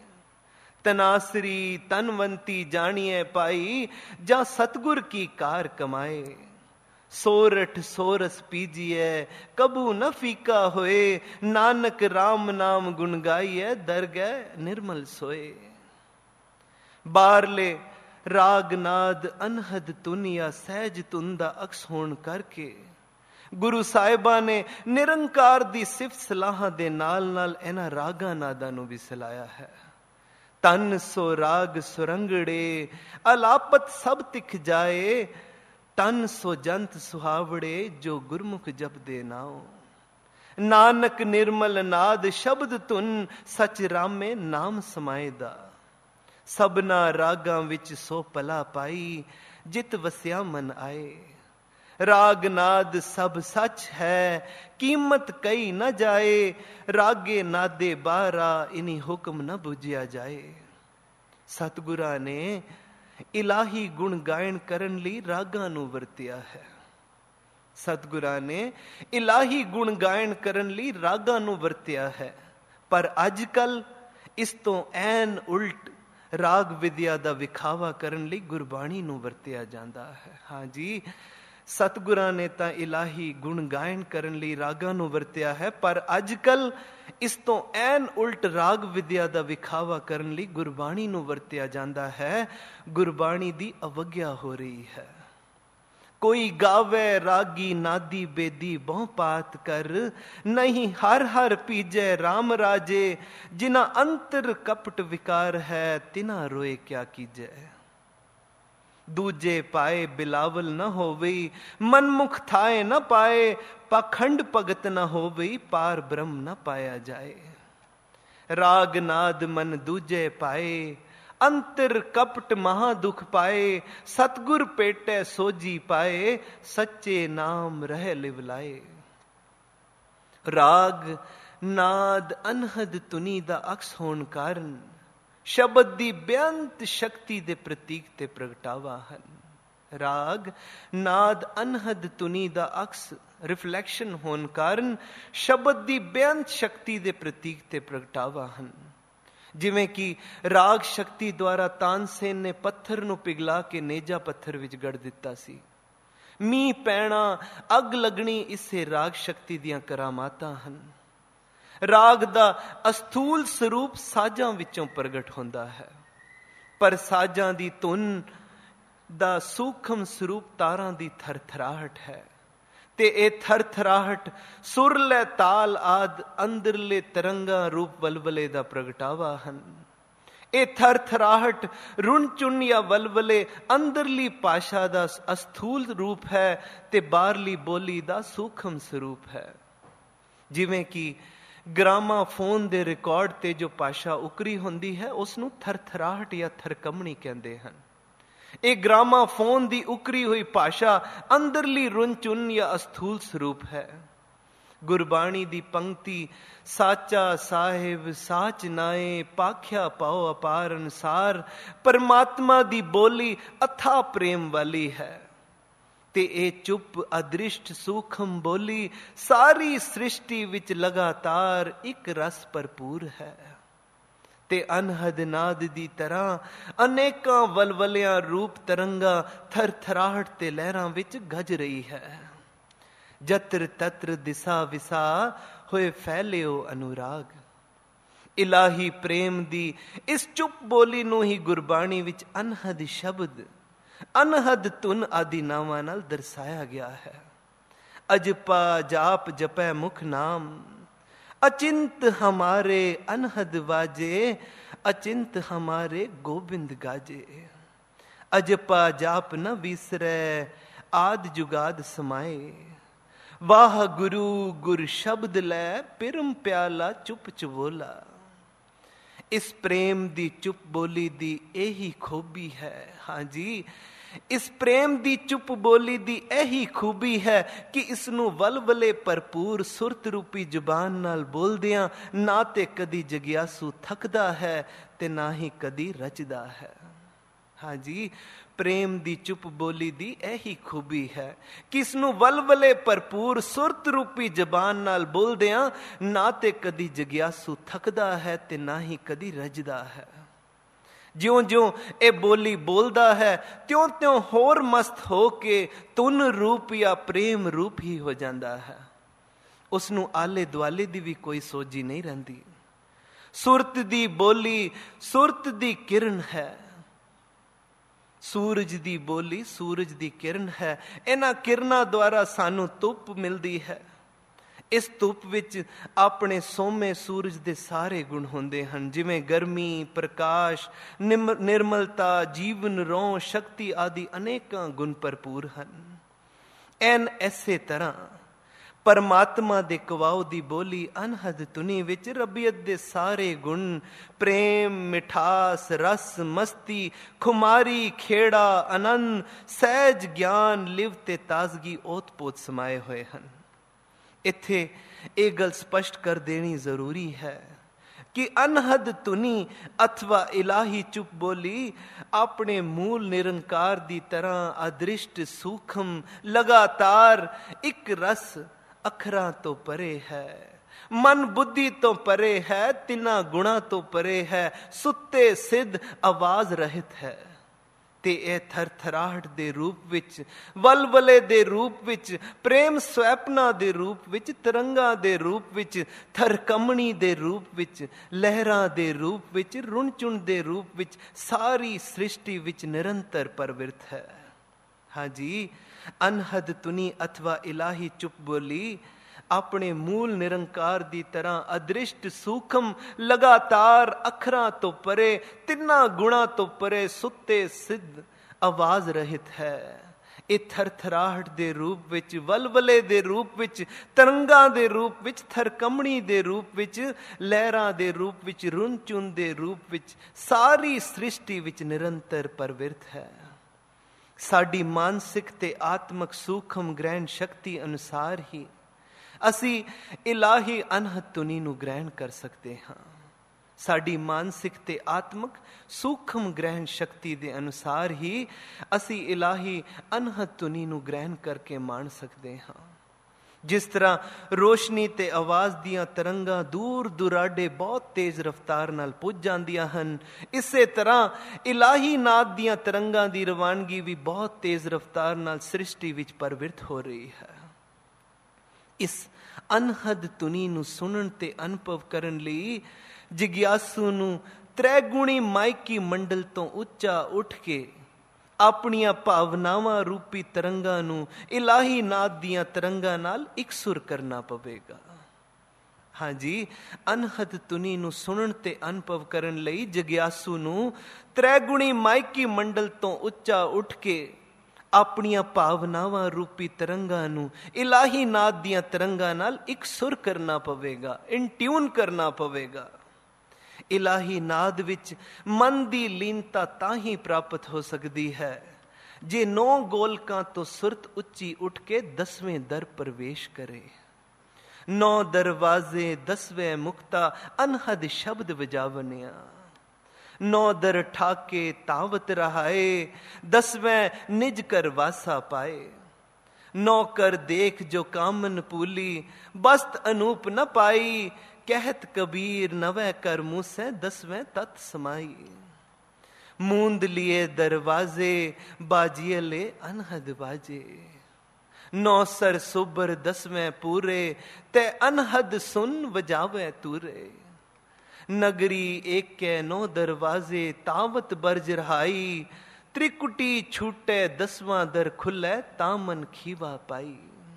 ਤਨਾਸਰੀ ਤਨਵੰਤੀ ਜਾਣੀਐ ਪਾਈ ਜਾਂ ਸਤਗੁਰ ਕੀ ਕਾਰ ਕਮਾਏ, ਸੋਰਠ ਸੋਰਸ ਪੀਜੀਐ ਕਬੂ ਨ ਫੀਕਾ ਹੋਏ, ਨਾਨਕ ਰਾਮ ਨਾਮ ਗੁਣ ਗਾਈਐ ਦਰਗਹਿ ਨਿਰਮਲ ਸੋਏ। ਬਾਹਰਲੇ ਰਾਗ ਨਾਦ ਅਨਹਦ ਧੁਨੀਆ ਸਹਿਜ ਧੁਨ ਦਾ ਅਕਸ ਹੋਣ ਕਰਕੇ ਗੁਰੂ ਸਾਹਿਬਾਂ ਨੇ ਨਿਰੰਕਾਰ ਦੀ ਸਿਫਤ ਸਲਾਹਾਂ ਦੇ ਨਾਲ ਨਾਲ ਇਹਨਾਂ ਰਾਗਾਂ ਨਾਦਾਂ ਨੂੰ ਵੀ ਸਲਾਇਆ ਹੈ। ਤਨ ਸੋ ਰਾਗ ਸੁਰੰਗੜੇ ਅਲਾਪਤ ਸਭ ਤਿਖ ਜਾਏ, ਤਨ ਸੋ ਜੰਤ ਸੁਹਾਵੜੇ ਜੋ ਗੁਰਮੁਖ ਜਪਦੇ ਨਾਉ, ਨਾਨਕ ਨਿਰਮਲ ਨਾਦ ਸ਼ਬਦ ਧੁਨ ਸਚ ਰਾਮੇ ਨਾਮ ਸਮਾਏਦਾ, ਸਭਨਾ ਰਾਗਾਂ ਵਿੱਚ ਸੋ ਪਲਾ ਪਾਈ ਜਿਤ ਵਸਿਆ ਮਨ ਆਏ, ਰਾਗ ਨਾਦ ਸਭ ਸੱਚ ਹੈ ਕੀਮਤ ਕਈ ਨ ਜਾਏ, ਰਾਗੇ ਨਾਦੇ ਬਾਰਾ ਇਨੀ ਹੁਕਮ ਨ ਬੁਝਿਆ ਜਾਏ। ਸਤਿਗੁਰਾਂ ਨੇ ਇਲਾਹੀ ਗੁਣ ਗਾਇਨ ਕਰਨ ਲਈ ਰਾਗਾਂ ਨੂੰ ਵਰਤਿਆ ਹੈ। ਸਤਿਗੁਰਾਂ ਨੇ ਇਲਾਹੀ ਗੁਣ ਗਾਇਨ ਕਰਨ ਲਈ ਰਾਗਾਂ ਨੂੰ ਵਰਤਿਆ ਹੈ, ਪਰ ਅੱਜ ਕੱਲ ਇਸ ਤੋਂ ਐਨ ਉਲਟ ਰਾਗ ਵਿਦਿਆ ਦਾ ਵਿਖਾਵਾ ਕਰਨ ਲਈ ਗੁਰਬਾਣੀ ਨੂੰ ਵਰਤਿਆ ਜਾਂਦਾ ਹੈ। ਹਾਂਜੀ, ਸਤਿਗੁਰਾਂ ਨੇ ਤਾਂ ਇਲਾਹੀ ਗੁਣ ਗਾਇਨ ਕਰਨ ਲਈ ਰਾਗਾਂ ਨੂੰ ਵਰਤਿਆ ਹੈ, ਪਰ ਅੱਜ ਕੱਲ ਇਸ ਤੋਂ ਐਨ ਉਲਟ ਰਾਗ ਵਿਦਿਆ ਦਾ ਵਿਖਾਵਾ ਕਰਨ ਲਈ ਗੁਰਬਾਣੀ ਨੂੰ ਵਰਤਿਆ ਜਾਂਦਾ ਹੈ। ਗੁਰਬਾਣੀ ਦੀ ਅਵਗਿਆ ਹੋ ਰਹੀ ਹੈ। ਕੋਈ ਗਾਵੇ ਰਾਗੀ ਨਾਦੀ ਬੇਦੀ ਬਹੁ ਪਾਤ ਕਰ, ਨਹੀਂ ਹਰ ਹਰ ਪੀਜੈ ਰਾਮ ਰਾਜੇ, ਜਿਨਾ ਅੰਤਰ ਕਪਟ ਵਿਕਾਰ ਹੈ ਤਿਨਾ ਰੋਏ ਕਿਆ ਕੀਜੈ, ਦੂਜੇ ਪਾਏ ਬਿਲਾਵਲ ਨ ਹੋਵਈ ਮਨਮੁਖ ਥਾਏ ਨ ਪਾਏ, ਪਾਖੰਡ ਭਗਤ ਨ ਹੋਵਈ ਪਾਰ ਬ੍ਰਹਮ ਨ ਪਾਇਆ ਜਾਏ, ਰਾਗ ਨਾਦ ਮਨ ਦੂਜੇ ਪਾਏ ਅੰਤਰ ਕਪਟ ਮਹਾ ਦੁਖ ਪਾਏ, ਸਤਗੁਰ ਪੇਟੈ ਸੋਜੀ ਪਾਏ ਸੱਚੇ ਨਾਮ ਰਹਿ ਲਿਵਲਾਏ। ਰਾਗ ਨਾਦ ਅਨਹਦ ਧੁਨੀ ਦਾ ਅਕਸ ਹੋਣ ਕਾਰਨ ਸ਼ਬਦ ਦੀ ਬੇਅੰਤ ਸ਼ਕਤੀ ਦੇ ਪ੍ਰਤੀਕ ਤੇ ਪ੍ਰਗਟਾਵਾ ਹਨ। ਰਾਗ ਨਾਦ ਅਨਹਦ ਧੁਨੀ ਦਾ ਅਕਸ ਰਿਫਲੈਕਸ਼ਨ ਹੋਣ ਕਾਰਨ ਸ਼ਬਦ ਦੀ ਬੇਅੰਤ ਸ਼ਕਤੀ ਦੇ ਪ੍ਰਤੀਕ ਤੇ ਪ੍ਰਗਟਾਵਾ ਹਨ। ਜਿਵੇਂ ਕਿ ਰਾਗ ਸ਼ਕਤੀ ਦੁਆਰਾ ਤਾਨਸੇਨ ਨੇ ਪੱਥਰ ਨੂੰ ਪਿਘਲਾ ਕੇ ਨੇਜਾ ਪੱਥਰ ਵਿੱਚ ਗੜ ਦਿੱਤਾ ਸੀ। ਮੀਂਹ ਪੈਣਾ, ਅੱਗ ਲੱਗਣੀ ਇਸੇ ਰਾਗ ਸ਼ਕਤੀ ਦੀਆਂ ਕਰਾਮਾਤਾਂ ਹਨ। ਰਾਗ ਦਾ ਅਸਥੂਲ ਸਰੂਪ ਸਾਜ਼ਾਂ ਵਿੱਚੋਂ ਪ੍ਰਗਟ ਹੁੰਦਾ ਹੈ, ਪਰ ਸਾਜ਼ਾਂ ਦੀ ਧੁਨ ਦਾ ਸੂਖਮ ਸਰੂਪ ਤਾਰਾਂ ਦੀ ਥਰਥਰਾਹਟ ਹੈ ਤੇ ਇਹ ਥਰਥਰਾਹਟ ਸੁਰ ਲੈ ਤਾਲ ਆਦ ਅੰਦਰਲੇ ਤਰੰਗਾ ਰੂਪ ਵਲਵਲੇ ਦਾ ਪ੍ਰਗਟਾਵਾ ਹਨ। ਇਹ ਥਰਥਰਾਹਟ ਰੁਣ ਚੁਣ ਜਾਂ ਵਲਵਲੇ ਅੰਦਰਲੀ ਭਾਸ਼ਾ ਦਾ ਅਸਥੂਲ ਰੂਪ ਹੈ ਤੇ ਬਾਹਰਲੀ ਬੋਲੀ ਦਾ ਸੂਖਮ ਸਰੂਪ ਹੈ। ਜਿਵੇਂ ਕਿ ਗ੍ਰਾਮਾਫੋਨ ਦੇ ਰਿਕਾਰਡ ਤੇ ਜੋ ਭਾਸ਼ਾ ਉਕਰੀ ਹੁੰਦੀ ਹੈ ਉਸ ਨੂੰ ਥਰਥਰਾਹਟ ਜਾਂ ਥਰਕਮਣੀ ਕਹਿੰਦੇ ਹਨ। ਇਹ ਗ੍ਰਾਮਾਫੋਨ ਦੀ ਉਕਰੀ ਹੋਈ ਭਾਸ਼ਾ ਅੰਦਰਲੀ ਰੁਣ ਚੁਣ ਜਾਂ ਅਸਥੂਲ ਸਰੂਪ ਹੈ। ਗੁਰਬਾਣੀ ਦੀ ਪੰਕਤੀ ਸਾਚਾ ਸਾਹਿਬ ਸਾਚ ਨਾਏ ਪਾਖਿਆ ਪਾਓ ਅਪਾਰ ਅਨਸਾਰ ਪਰਮਾਤਮਾ ਦੀ ਬੋਲੀ ਅਥਾ ਪ੍ਰੇਮ ਵਾਲੀ ਹੈ ਤੇ ਇਹ ਚੁੱਪ ਅਦ੍ਰਿਸ਼ਟ ਸੂਖਮ ਬੋਲੀ ਸਾਰੀ ਸ੍ਰਿਸ਼ਟੀ ਵਿੱਚ ਲਗਾਤਾਰ ਇੱਕ ਰਸ ਭਰਪੂਰ ਹੈ ਤੇ ਅਨਹਦ ਨਾਦ ਦੀ ਤਰ੍ਹਾਂ ਅਨੇਕਾਂ ਵਲਵਲਿਆਂ ਰੂਪ ਤਰੰਗਾ ਥਰਥਰਾਹਟ ਤੇ ਲਹਿਰਾਂ ਵਿੱਚ ਗੱਜ ਰਹੀ ਹੈ। ਜਤਰ ਤਤਰ ਦਿਸਾ ਵਿਸਾ ਹੋਏ ਫੈਲਿਓ ਅਨੁਰਾਗ। ਇਲਾਹੀ ਪ੍ਰੇਮ ਦੀ ਇਸ ਚੁੱਪ ਬੋਲੀ ਨੂੰ ਹੀ ਗੁਰਬਾਣੀ ਵਿੱਚ ਅਨਹਦ ਸ਼ਬਦ, ਅਨਹਦ ਧੁਨ ਆਦਿ ਨਾਵਾਂ ਨਾਲ ਦਰਸਾਇਆ ਗਿਆ ਹੈ। ਅਜਪਾ ਜਾਪ ਜਪੈ ਮੁਖ ਨਾਮ ਅਚਿੰਤ ਹਮਾਰੇ ਅਨਹਦ ਵਾਜੇ ਅਚਿੰਤ ਹਮਾਰੇ ਗੋਬਿੰਦ ਗਾਜੇ। ਅਜਪਾ ਜਾਪ ਨ ਵਿਸਰੈ ਆਦ ਜੁਗਾਦ ਸਮਾਏ ਵਾਹ ਗੁਰੂ ਗੁਰ ਸ਼ਬਦ ਲੈ ਪਿਰਮ ਪਿਆਲਾ ਚੁੱਪ ਚਵੋਲਾ। ਇਸ ਪ੍ਰੇਮ ਦੀ ਚੁੱਪ ਬੋਲੀ ਦੀ ਇਹੀ ਖੂਬੀ ਹੈ। ਹਾਂਜੀ, ਇਸ ਪ੍ਰੇਮ ਦੀ ਚੁੱਪ ਬੋਲੀ ਦੀ ਇਹੀ ਖੂਬੀ ਹੈ ਕਿ ਇਸ ਨੂੰ ਵਲਵਲੇ ਭਰਪੂਰ ਸੁਰਤ ਰੂਪੀ ਜ਼ੁਬਾਨ ਨਾਲ ਬੋਲਦਿਆਂ ਨਾ ਤੇ ਕਦੀ ਜਗਿਆਸੂ ਥੱਕਦਾ ਹੈ ਤੇ ਨਾ ਹੀ ਕਦੀ ਰਚਦਾ ਹੈ। ਹਾਂਜੀ, ਪ੍ਰੇਮ ਦੀ ਚੁੱਪ ਬੋਲੀ ਦੀ ਇਹੀ ਖੂਬੀ ਹੈ ਕਿ ਇਸ ਨੂੰ ਵਲਵਲੇ ਭਰਪੂਰ ਸੁਰਤ ਰੂਪੀ ਜ਼ਬਾਨ ਨਾਲ ਬੋਲਦਿਆਂ ਨਾ ਤੇ ਕਦੀ ਜਗਿਆਸੂ ਥੱਕਦਾ ਹੈ ਤੇ ਨਾ ਹੀ ਕਦੀ ਰਜਦਾ ਹੈ। ਜਿਉਂ-ਜਿਉਂ ਇਹ ਬੋਲੀ ਬੋਲਦਾ ਹੈ ਤਿਉਂ-ਤਿਉਂ ਹੋਰ ਮਸਤ ਹੋ ਕੇ ਧੁਨ ਰੂਪ ਜਾਂ ਪ੍ਰੇਮ ਰੂਪ ਹੀ ਹੋ ਜਾਂਦਾ ਹੈ। ਉਸ ਨੂੰ ਆਲੇ ਦੁਆਲੇ ਦੀ ਵੀ ਕੋਈ ਸੋਝੀ ਨਹੀਂ ਰਹਿੰਦੀ। ਸੁਰਤ ਦੀ ਬੋਲੀ ਸੁਰਤ ਦੀ ਕਿਰਨ ਹੈ। ਸੂਰਜ ਦੀ ਬੋਲੀ ਸੂਰਜ ਦੀ ਕਿਰਨ ਹੈ। ਇਹਨਾਂ ਕਿਰਨਾਂ ਦੁਆਰਾ ਸਾਨੂੰ ਧੁੱਪ ਮਿਲਦੀ ਹੈ। ਇਸ ਧੁੱਪ ਵਿੱਚ ਆਪਣੇ ਸੋਮੇ ਸੂਰਜ ਦੇ ਸਾਰੇ ਗੁਣ ਹੁੰਦੇ ਹਨ, ਜਿਵੇਂ ਗਰਮੀ, ਪ੍ਰਕਾਸ਼, ਨਿਰਮਲਤਾ, ਜੀਵਨ ਰੋਹ, ਸ਼ਕਤੀ ਆਦਿ ਅਨੇਕਾਂ ਗੁਣ ਭਰਪੂਰ ਹਨ। ਐਨ ਐਸੇ ਤਰ੍ਹਾਂ ਪਰਮਾਤਮਾ ਦੇ ਕਵਾਉ ਦੀ ਬੋਲੀ ਅਨਹਦ ਧੁਨੀ ਵਿੱਚ ਰੱਬੀਅਤ ਦੇ ਸਾਰੇ ਗੁਣ ਪ੍ਰੇਮ, ਮਿਠਾਸ, ਰਸ, ਮਸਤੀ, ਖੁਮਾਰੀ, ਖੇੜਾ, ਆਨੰਦ, ਸਹਿਜ ਗਿਆਨ, ਲਿਵ ਤੇ ਤਾਜ਼ਗੀ ਓਤ-ਪੋਤ ਸਮਾਏ ਹੋਏ ਹਨ। ਇੱਥੇ ਇਹ ਗੱਲ ਸਪਸ਼ਟ ਕਰ ਦੇਣੀ ਜ਼ਰੂਰੀ ਹੈ ਕਿ ਅਨਹਦ ਧੁਨੀ ਅਥਵਾ ਇਲਾਹੀ ਚੁੱਪ ਬੋਲੀ ਆਪਣੇ ਮੂਲ ਨਿਰੰਕਾਰ ਦੀ ਤਰ੍ਹਾਂ ਅਦ੍ਰਿਸ਼ਟ ਸੂਖਮ ਲਗਾਤਾਰ ਇੱਕ ਰਸ ਅੱਖਰਾਂ ਤੋਂ ਪਰੇ ਹੈ, ਮਨ ਬੁੱਧੀ ਤੋਂ ਪਰੇ ਹੈ, ਤਿੰਨਾਂ ਗੁਣਾਂ ਤੋਂ ਪਰੇ ਹੈ, ਸੁੱਤੇ ਸਿੱਧ ਆਵਾਜ਼ ਰਹਿਤ ਹੈ ਤੇ ਇਹ ਥਰਥਰਾਹਟ ਦੇ ਰੂਪ ਵਿੱਚ, ਵਲਵਲੇ ਦੇ ਰੂਪ ਵਿੱਚ, ਪ੍ਰੇਮ ਸਵੈਪਨਾ ਦੇ ਰੂਪ ਵਿੱਚ, ਤਰੰਗਾਂ ਦੇ ਰੂਪ ਵਿੱਚ, ਥਰਕਮਣੀ ਦੇ ਰੂਪ ਵਿੱਚ, ਲਹਿਰਾਂ ਦੇ ਰੂਪ ਵਿੱਚ, ਰੁਣ-ਚੁਣ ਦੇ ਰੂਪ ਵਿੱਚ ਸਾਰੀ ਸ੍ਰਿਸ਼ਟੀ ਵਿੱਚ ਨਿਰੰਤਰ ਪਰਵਿਰਤ ਹੈ। ਹਾਂਜੀ, ਅਨਹਦ ਧੁਨੀ ਅਥਵਾ ਇਲਾਹੀ ਚੁੱਪ ਬੋਲੀ ਆਪਣੇ ਮੂਲ ਨਿਰੰਕਾਰ ਦੀ ਤਰ੍ਹਾਂ ਅਦ੍ਰਿਸ਼ਟ ਸੂਖਮ ਲਗਾਤਾਰ ਅੱਖਰਾਂ ਤੋਂ ਪਰੇ, ਤਿੰਨਾਂ ਗੁਣਾਂ ਤੋਂ ਪਰੇ, ਸੁੱਤੇ ਸਿੱਧ ਆਵਾਜ਼ ਰਹਿਤ ਹੈ। ਇਹ ਥਰਥਰਾਹਟ ਦੇ ਰੂਪ ਵਿੱਚ, ਵਲਵਲੇ ਦੇ ਰੂਪ ਵਿੱਚ, ਤਰੰਗਾਂ ਦੇ ਰੂਪ ਵਿੱਚ, ਥਰਕਮਣੀ ਦੇ ਰੂਪ ਵਿੱਚ, ਲਹਿਰਾਂ ਦੇ ਰੂਪ ਵਿੱਚ, ਰੁਣ-ਚੁਣ ਦੇ ਰੂਪ ਵਿੱਚ ਸਾਰੀ ਸ੍ਰਿਸ਼ਟੀ ਵਿੱਚ ਨਿਰੰਤਰ ਪਰਵਿਰਤ ਹੈ। ਸਾਡੀ ਮਾਨਸਿਕ ਤੇ ਆਤਮਿਕ ਸੂਖਮ ਗ੍ਰਹਿਣ ਸ਼ਕਤੀ ਅਨੁਸਾਰ ਹੀ ਅਸੀਂ ਇਲਾਹੀ ਅਨਹਦ ਧੁਨੀ ਨੂੰ ਗ੍ਰਹਿਣ ਕਰ ਸਕਦੇ ਹਾਂ। ਸਾਡੀ ਮਾਨਸਿਕ ਤੇ ਆਤਮਿਕ ਸੂਖਮ ਗ੍ਰਹਿਣ ਸ਼ਕਤੀ ਦੇ ਅਨੁਸਾਰ ਹੀ ਅਸੀਂ ਇਲਾਹੀ ਅਨਹਦ ਧੁਨੀ ਨੂੰ ਗ੍ਰਹਿਣ ਕਰਕੇ ਮਾਣ ਸਕਦੇ ਹਾਂ। ਜਿਸ ਤਰ੍ਹਾਂ ਰੋਸ਼ਨੀ ਤੇ ਆਵਾਜ਼ ਦੀਆਂ ਤਰੰਗਾਂ ਦੂਰ ਦੁਰਾਡੇ ਬਹੁਤ ਤੇਜ਼ ਰਫ਼ਤਾਰ ਨਾਲ ਪੁੱਜ ਜਾਂਦੀਆਂ ਹਨ, ਇਸੇ ਤਰ੍ਹਾਂ ਇਲਾਹੀ ਨਾਦ ਦੀਆਂ ਤਰੰਗਾਂ ਦੀ ਰਵਾਨਗੀ ਵੀ ਬਹੁਤ ਤੇਜ਼ ਰਫ਼ਤਾਰ ਨਾਲ ਸ੍ਰਿਸ਼ਟੀ ਵਿੱਚ ਪਰਵਿਰਤ ਹੋ ਰਹੀ ਹੈ। ਇਸ ਅਨਹਦ ਧੁਨੀ ਨੂੰ ਸੁਣਨ ਤੇ ਅਨੁਭਵ ਕਰਨ ਲਈ ਜਿਗਿਆਸੂ ਨੂੰ ਤ੍ਰੈਗੁਣੀ ਮਾਇਕੀ ਮੰਡਲ ਤੋਂ ਉੱਚਾ ਉੱਠ ਕੇ ਆਪਣੀਆਂ ਭਾਵਨਾਵਾਂ ਰੂਪੀ ਤਰੰਗਾਂ ਨੂੰ ਇਲਾਹੀ ਨਾਦ ਦੀਆਂ ਤਰੰਗਾਂ ਨਾਲ ਇਕਸੁਰ ਕਰਨਾ ਪਵੇਗਾ। ਹਾਂਜੀ, ਅਨਹਦ ਧੁਨੀ ਨੂੰ ਸੁਣਨ ਤੇ ਅਨੁਭਵ ਕਰਨ ਲਈ ਜਗਿਆਸੂ ਨੂੰ ਤ੍ਰੈਗੁਣੀ ਮਾਇਕੀ ਮੰਡਲ ਤੋਂ ਉੱਚਾ ਉੱਠ ਕੇ ਆਪਣੀਆਂ ਭਾਵਨਾਵਾਂ ਰੂਪੀ ਤਰੰਗਾਂ ਨੂੰ ਇਲਾਹੀ ਨਾਦ ਦੀਆਂ ਤਰੰਗਾਂ ਨਾਲ ਇਕਸੁਰ ਕਰਨਾ ਪਵੇਗਾ, ਇਨ ਟਿਊਨ ਕਰਨਾ ਪਵੇਗਾ। ਇਲਾਹੀ ਨਾਦ ਵਿੱਚ ਮਨ ਦੀ ਲੀਨਤਾ ਤਾਂ ਹੀ ਪ੍ਰਾਪਤ ਹੋ ਸਕਦੀ ਹੈ ਜੇ 9 ਗੋਲਕਾਂ ਤੋਂ ਸੁਰਤ ਉੱਚੀ ਉੱਠ ਕੇ 10ਵੇਂ ਦਰ ਪ੍ਰਵੇਸ਼ ਕਰੇ। 9 ਦਰਵਾਜ਼ੇ 10ਵੇਂ ਮੁਕਤਾ ਅਨਹਦ ਸ਼ਬਦ ਵਜਾਵਨਿਆ। 9 ਦਰ ਠਾਕੇ ਤਾਵਤ ਰਹਾਏ, 10ਵੇਂ ਨਿਜ ਕਰ ਵਾਸਾ ਪਾਏ। 9 ਕਰ ਦੇਖ ਜੋ ਕਾਮਨ ਪੂਲੀ, ਬਸਤ ਅਨੂਪ ਨ ਪਾਈ। ਕਹਿਤ ਕਬੀਰ 9 ਕਰ ਮੂਸੇ 10ਵੇਂ ਤਤ ਸਮਾਈ। मूंद लिए दरवाजे बाजियले अनहद बाजे। 9 सर सुबर 10वें पूरे, ते अनहद सुन वजावे तूरे। नगरी एक के 9 दरवाजे तावत बरज रहाई। त्रिकुटी छूटे 10वां दर खुले तामन खीवा पाई।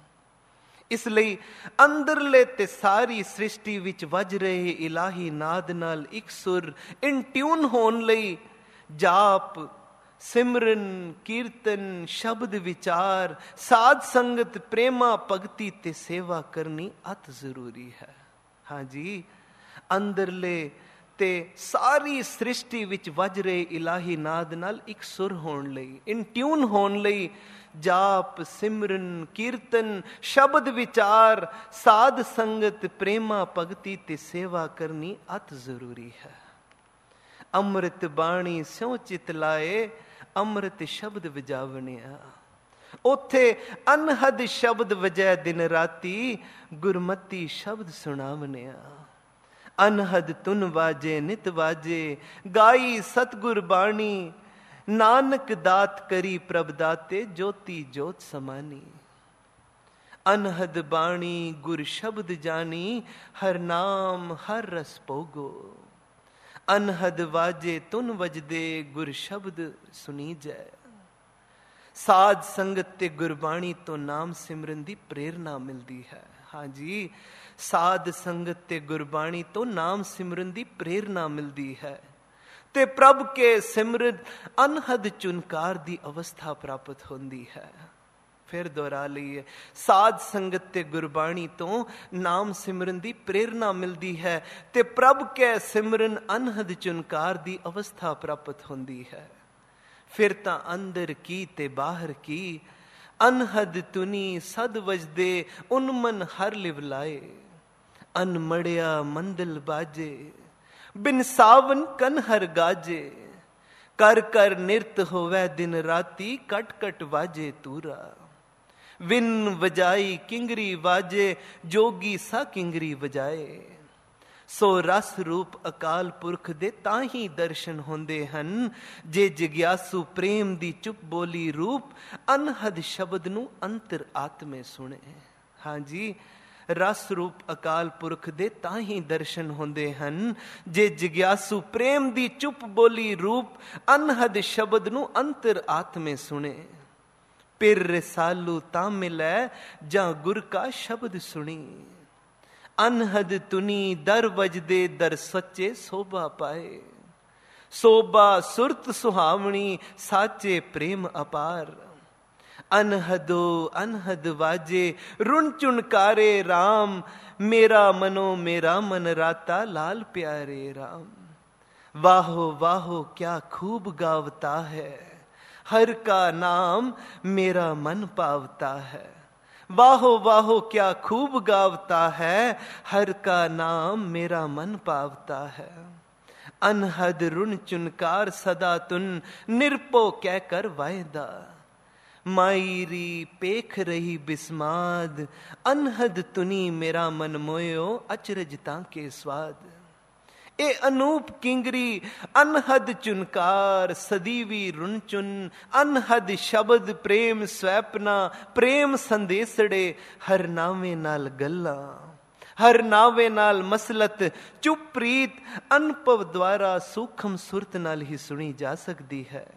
ਇਸ ਲਈ ਅੰਦਰਲੇ ਤੇ ਸਾਰੀ ਸ੍ਰਿਸ਼ਟੀ ਵਿੱਚ ਵੱਜ ਰਹੇ ਇਲਾਹੀ ਨਾਦ ਨਾਲ ਇੱਕ ਸੁਰ ਇਨ ਟਿਊਨ ਹੋਣ ਲਈ ਜਾਪ, ਸਿਮਰਨ, ਕੀਰਤਨ, ਸ਼ਬਦ ਵਿਚਾਰ, ਸਾਧ ਸੰਗਤ, ਪ੍ਰੇਮਾ, ਭਗਤੀ ਤੇ ਸੇਵਾ ਕਰਨੀ ਅਤ ਜ਼ਰੂਰੀ ਹੈ। ਹਾਂਜੀ, ਅੰਦਰਲੇ ਤੇ ਸਾਰੀ ਸ੍ਰਿਸ਼ਟੀ ਵਿੱਚ ਵੱਜ ਰਹੇ ਇਲਾਹੀ ਨਾਦ ਨਾਲ ਇੱਕ ਸੁਰ ਹੋਣ ਲਈ, ਇਨ ਟਿਊਨ ਹੋਣ ਲਈ ਜਾਪ, ਸਿਮਰਨ, ਕੀਰਤਨ, ਸ਼ਬਦ ਵਿਚਾਰ, ਸਾਧ ਸੰਗਤ, ਪ੍ਰੇਮਾ, ਭਗਤੀ ਤੇ ਸੇਵਾ ਕਰਨੀ ਅਤ ਜ਼ਰੂਰੀ ਹੈ। ਅੰਮ੍ਰਿਤ ਬਾਣੀ ਸਿਉ ਚਿਤ ਲਾਏ, ਅੰਮ੍ਰਿਤ ਸ਼ਬਦ ਵਜਾਵਣਿਆ। ਉੱਥੇ ਅਨਹਦ ਸ਼ਬਦ ਵਜੈ ਦਿਨ ਰਾਤੀ, ਗੁਰਮਤੀ ਸ਼ਬਦ ਸੁਣਾਵਣਿਆ। ਅਨਹਦ ਧੁਨ ਵਾਜੇ ਨਿਤ ਵਾਜੇ, ਗਾਈ ਸਤਿਗੁਰ ਬਾਣੀ। ਨਾਨਕ ਦਾਤ ਕਰੀ ਪ੍ਰਭ ਦਾਤੇ, ਜੋਤੀ ਜੋਤ ਸਮਾਨੀ। ਅਨਹਦ ਬਾਣੀ ਗੁਰ ਸ਼ਬਦ ਜਾਨੀ, ਹਰ ਨਾਮ ਹਰ ਰਸ ਭੋਗੋ। ਅਨਹਦ ਵਾਜੇ ਧੁਨ ਵਜਦੇ, ਗੁਰ ਸ਼ਬਦ ਸੁਣੀ ਜੈ। ਸਾਧ ਸੰਗਤ ਤੇ ਗੁਰਬਾਣੀ ਤੋਂ ਨਾਮ ਸਿਮਰਨ ਦੀ ਪ੍ਰੇਰਨਾ ਮਿਲਦੀ ਹੈ। ਹਾਂਜੀ, ਸਾਧ ਸੰਗਤ ਤੇ ਗੁਰਬਾਣੀ ਤੋਂ ਨਾਮ ਸਿਮਰਨ ਦੀ ਪ੍ਰੇਰਨਾ ਮਿਲਦੀ ਹੈ ਤੇ ਪ੍ਰਭ ਕੇ ਸਿਮਰਨ ਅਨਹਦ ਚੁਨਕਾਰ ਦੀ ਅਵਸਥਾ ਪ੍ਰਾਪਤ ਹੁੰਦੀ ਹੈ। ਫਿਰ ਦੁਹਰਾ ਲਈਏ, ਸਾਧ ਸੰਗਤ ਤੇ ਗੁਰਬਾਣੀ ਤੋਂ ਨਾਮ ਸਿਮਰਨ ਦੀ ਪ੍ਰੇਰਨਾ ਮਿਲਦੀ ਹੈ ਤੇ ਪ੍ਰਭ ਕੇ ਸਿਮਰਨ ਅਨਹਦ ਚੁਨਕਾਰ ਦੀ ਅਵਸਥਾ ਪ੍ਰਾਪਤ ਹੁੰਦੀ ਹੈ। ਫਿਰ ਤਾਂ ਅੰਦਰ ਕੀ ਤੇ ਬਾਹਰ ਕੀ, ਅਨਹਦ ਤੁਨੀ ਸਦ ਵਜਦੇ, ਉਨਮਨ ਹਰ ਲਿਵ ਲਾਏ। ਅਨਮੜਿਆ ਮੰਦਲ ਬਾਜੇ, ਬਿਨ ਸਾਵਨ ਕਨ ਹਰ ਗਾਜੇ। ਕਰ ਕਰ ਨਿਰਤ ਹੋਵੇ ਦਿਨ ਰਾਤੀ, ਕਟ ਕਟ ਵਾਜੇ ਤੂਰਾ। ਵਿਨ ਵਜਾਈ ਕਿੰਗਰੀ ਵਾਜੇ, ਜੋਗੀ ਸਾ ਕਿੰਗਰੀ ਵਜਾਏ। ਸੋ ਰਸ ਰੂਪ ਅਕਾਲ ਪੁਰਖ ਦੇ ਤਾਂ ਹੀ ਦਰਸ਼ਨ ਹੁੰਦੇ ਹਨ ਜੇ ਜਿਗਿਆਸੂ ਪ੍ਰੇਮ ਦੀ ਚੁੱਪ ਬੋਲੀ ਰੂਪ ਅਨਹਦ ਸ਼ਬਦ ਨੂੰ ਅੰਤਰ ਆਤਮੇ ਸੁਣੇ। ਹਾਂਜੀ, ਰਸ ਰੂਪ ਅਕਾਲ ਪੁਰਖ ਦੇ ਤਾਂ ਹੀ ਦਰਸ਼ਨ ਹੁੰਦੇ ਹਨ ਜੇ ਜਿਗਿਆਸੂ ਪ੍ਰੇਮ ਦੀ ਚੁੱਪ ਬੋਲੀ ਰੂਪ ਅਨਹਦ ਸ਼ਬਦ ਨੂੰ ਅੰਤਰ ਆਤਮੇ ਸੁਣੇ। ਪਿਰ ਰਸਾਲੂ ਤਾਂ ਮਿਲੈ, ਜਾਂ ਗੁਰ ਕਾ ਸ਼ਬਦ ਸੁਣੀ। ਅਨਹਦ ਤੁਨੀ ਦਰ ਵਜਦੇ, ਦਰ ਸੱਚੇ ਸੋਭਾ ਪਾਏ। ਸੋਭਾ ਸੁਰਤ ਸੁਹਾਵਣੀ, ਸਾਚੇ ਪ੍ਰੇਮ ਅਪਾਰ। ਅਨਹਦੋ ਅਨਹਦ ਵਾਜੇ, ਰੁਣ ਚੁਨਕਾਰੇ ਰਾਮ। ਮੇਰਾ ਮਨੋ ਮੇਰਾ ਮਨ ਰਾਤਾ, ਲਾਲ ਪਿਆਰੇ ਰਾਮ। ਵਾਹੋ ਵਾਹੋ ਕਿਆ ਖੂਬ ਗਾਵਤਾ ਹੈ, हर का नाम मेरा मन पावता है। वाहो वाहो क्या खूब गावता है, हर का नाम मेरा मन पावता है। अनहद रुन चुनकार सदा तुन, निरपो कहकर वायदा। मायरी पेख रही बिस्माद, अनहद तुनी मेरा मन मोयो, अचरजता के स्वाद। ਇਹ ਅਨੂਪ ਕਿੰਗਰੀ ਅਨਹਦ ਚੁਨਕਾਰ, ਸਦੀਵੀ ਰੁਨ ਚੁਨ। ਅਨਹਦ ਸ਼ਬਦ ਪ੍ਰੇਮ ਸਵੈਪਨਾ, ਪ੍ਰੇਮ ਸੰਦੇਸੜੇ। ਹਰ ਨਾਵੇਂ ਨਾਲ ਗੱਲਾਂ, ਹਰ ਨਾਵੇਂ ਨਾਲ ਮਸਲਤ। ਚੁੱਪ ਪ੍ਰੀਤ ਅਨੁਭਵ ਦੁਆਰਾ ਸੂਖਮ ਸੁਰਤ ਨਾਲ ਹੀ ਸੁਣੀ ਜਾ ਸਕਦੀ ਹੈ।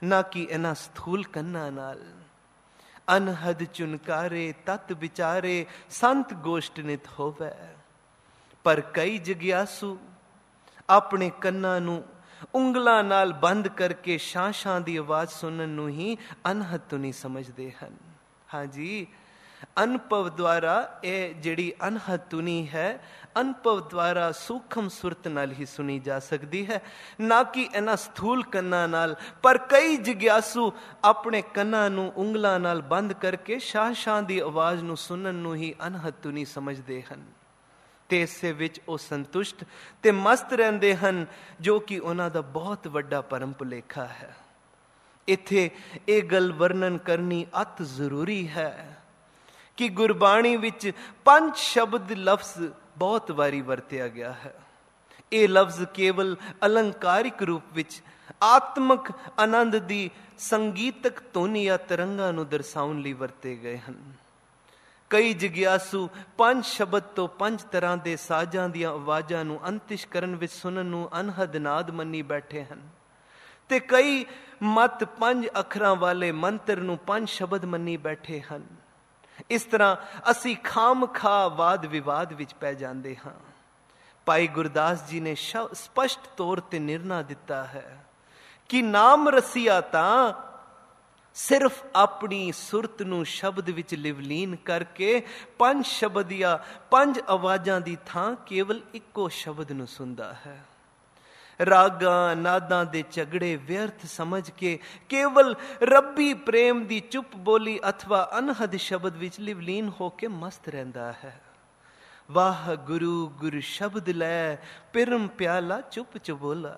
ਨਾ ਕਿ ਇਹਨਾਂ ਸਥੂਲ ਕੰਨਾਂ ਨਾਲ। ਅਨਹਦ ਚੁਨਕਾਰੇ ਤਤ ਵਿਚਾਰੇ ਸੰਤ ਗੋਸ਼ਟ ਨਿਤ ਹੋਵੇ। ਪਰ ਕਈ ਜਗਿਆਸੂ ਆਪਣੇ ਕੰਨਾਂ ਨੂੰ ਉਂਗਲਾਂ ਨਾਲ ਬੰਦ ਕਰਕੇ ਸ਼ਾਂ ਦੀ ਆਵਾਜ਼ ਸੁਣਨ ਨੂੰ ਹੀ ਅਨਹਦ ਧੁਨੀ ਸਮਝਦੇ ਹਨ। ਹਾਂਜੀ, ਅਨੁਭਵ ਦੁਆਰਾ ਇਹ ਜਿਹੜੀ ਅਨਹਦ ਧੁਨੀ ਹੈ, ਅਨੁਭਵ ਦੁਆਰਾ ਸੂਖਮ ਸੁਰਤ ਨਾਲ ਹੀ ਸੁਣੀ ਜਾ ਸਕਦੀ ਹੈ, ਨਾ ਕਿ ਇਹਨਾਂ ਸਥੂਲ ਕੰਨਾਂ ਨਾਲ। ਪਰ ਕਈ ਜਗਿਆਸੂ ਆਪਣੇ ਕੰਨਾਂ ਨੂੰ ਉਂਗਲਾਂ ਨਾਲ ਬੰਦ ਕਰਕੇ ਸ਼ਾਂ ਦੀ ਆਵਾਜ਼ ਨੂੰ ਸੁਣਨ ਨੂੰ ਹੀ ਅਨਹਦ ਧੁਨੀ ਸਮਝਦੇ ਹਨ, ਤੇ ਇਸੇ ਵਿੱਚ ਉਹ ਸੰਤੁਸ਼ਟ ਤੇ ਮਸਤ ਰਹਿੰਦੇ ਹਨ, ਜੋ ਕਿ ਉਹਨਾਂ ਦਾ ਬਹੁਤ ਵੱਡਾ ਭਰਮ ਭੁਲੇਖਾ ਹੈ। ਇੱਥੇ ਇਹ ਗੱਲ ਵਰਣਨ ਕਰਨੀ ਅਤ ਜ਼ਰੂਰੀ ਹੈ ਕਿ ਗੁਰਬਾਣੀ ਵਿੱਚ 5 ਸ਼ਬਦ ਲਫ਼ਜ਼ ਬਹੁਤ ਵਾਰੀ ਵਰਤਿਆ ਗਿਆ ਹੈ। ਇਹ ਲਫ਼ਜ਼ ਕੇਵਲ ਅਲੰਕਾਰਿਕ ਰੂਪ ਵਿੱਚ ਆਤਮਕ ਆਨੰਦ ਦੀ ਸੰਗੀਤਕ ਧੁਨ ਜਾਂ ਤਰੰਗਾਂ ਨੂੰ ਦਰਸਾਉਣ ਲਈ ਵਰਤੇ ਗਏ ਹਨ। ਕਈ ਜਗਿਆਸੂ 5 ਸ਼ਬਦ ਤੋਂ 5 ਤਰ੍ਹਾਂ ਦੇ ਸਾਜ਼ਾਂ ਦੀਆਂ ਆਵਾਜ਼ਾਂ ਨੂੰ ਅੰਤਿਸ਼ ਕਰਨ ਵਿੱਚ ਸੁਣਨ ਨੂੰ ਅਨਹਦ ਨਾਦ ਮੰਨੀ ਬੈਠੇ ਹਨ, ਤੇ ਕਈ ਮਤ 5 ਅੱਖਰਾਂ ਵਾਲੇ ਮੰਤਰ ਨੂੰ 5 ਸ਼ਬਦ ਮੰਨੀ ਬੈਠੇ ਹਨ। ਇਸ ਤਰ੍ਹਾਂ ਅਸੀਂ ਖਾਮਖਾ ਵਾਦ ਵਿਵਾਦ ਵਿੱਚ ਪੈ ਜਾਂਦੇ ਹਾਂ। ਭਾਈ ਗੁਰਦਾਸ ਜੀ ਨੇ ਸਪਸ਼ਟ ਤੌਰ ਤੇ ਨਿਰਣਾ ਦਿੱਤਾ ਹੈ ਕਿ ਨਾਮ ਰਸੀਆ ਤਾਂ ਸਿਰਫ ਆਪਣੀ ਸੁਰਤ ਨੂੰ ਸ਼ਬਦ ਵਿੱਚ ਲਿਵਲੀਨ ਕਰਕੇ 5 ਸ਼ਬਦ ਜਾਂ 5 ਆਵਾਜ਼ਾਂ ਦੀ ਥਾਂ ਕੇਵਲ ਇੱਕੋ ਸ਼ਬਦ ਨੂੰ ਸੁਣਦਾ ਹੈ। ਰਾਗਾਂ ਨਾਦਾਂ ਦੇ ਝਗੜੇ ਵਿਅਰਥ ਸਮਝ ਕੇ ਕੇਵਲ ਰੱਬੀ ਪ੍ਰੇਮ ਦੀ ਚੁੱਪ ਬੋਲੀ ਅਥਵਾ ਅਨਹਦ ਸ਼ਬਦ ਵਿੱਚ ਲਿਵਲੀਨ ਹੋ ਕੇ ਮਸਤ ਰਹਿੰਦਾ ਹੈ। ਵਾਹ ਗੁਰੂ ਗੁਰ ਸ਼ਬਦ ਲੈ ਪਿਰਮ ਪਿਆਲਾ ਚੁੱਪ ਚਬੋਲਾ।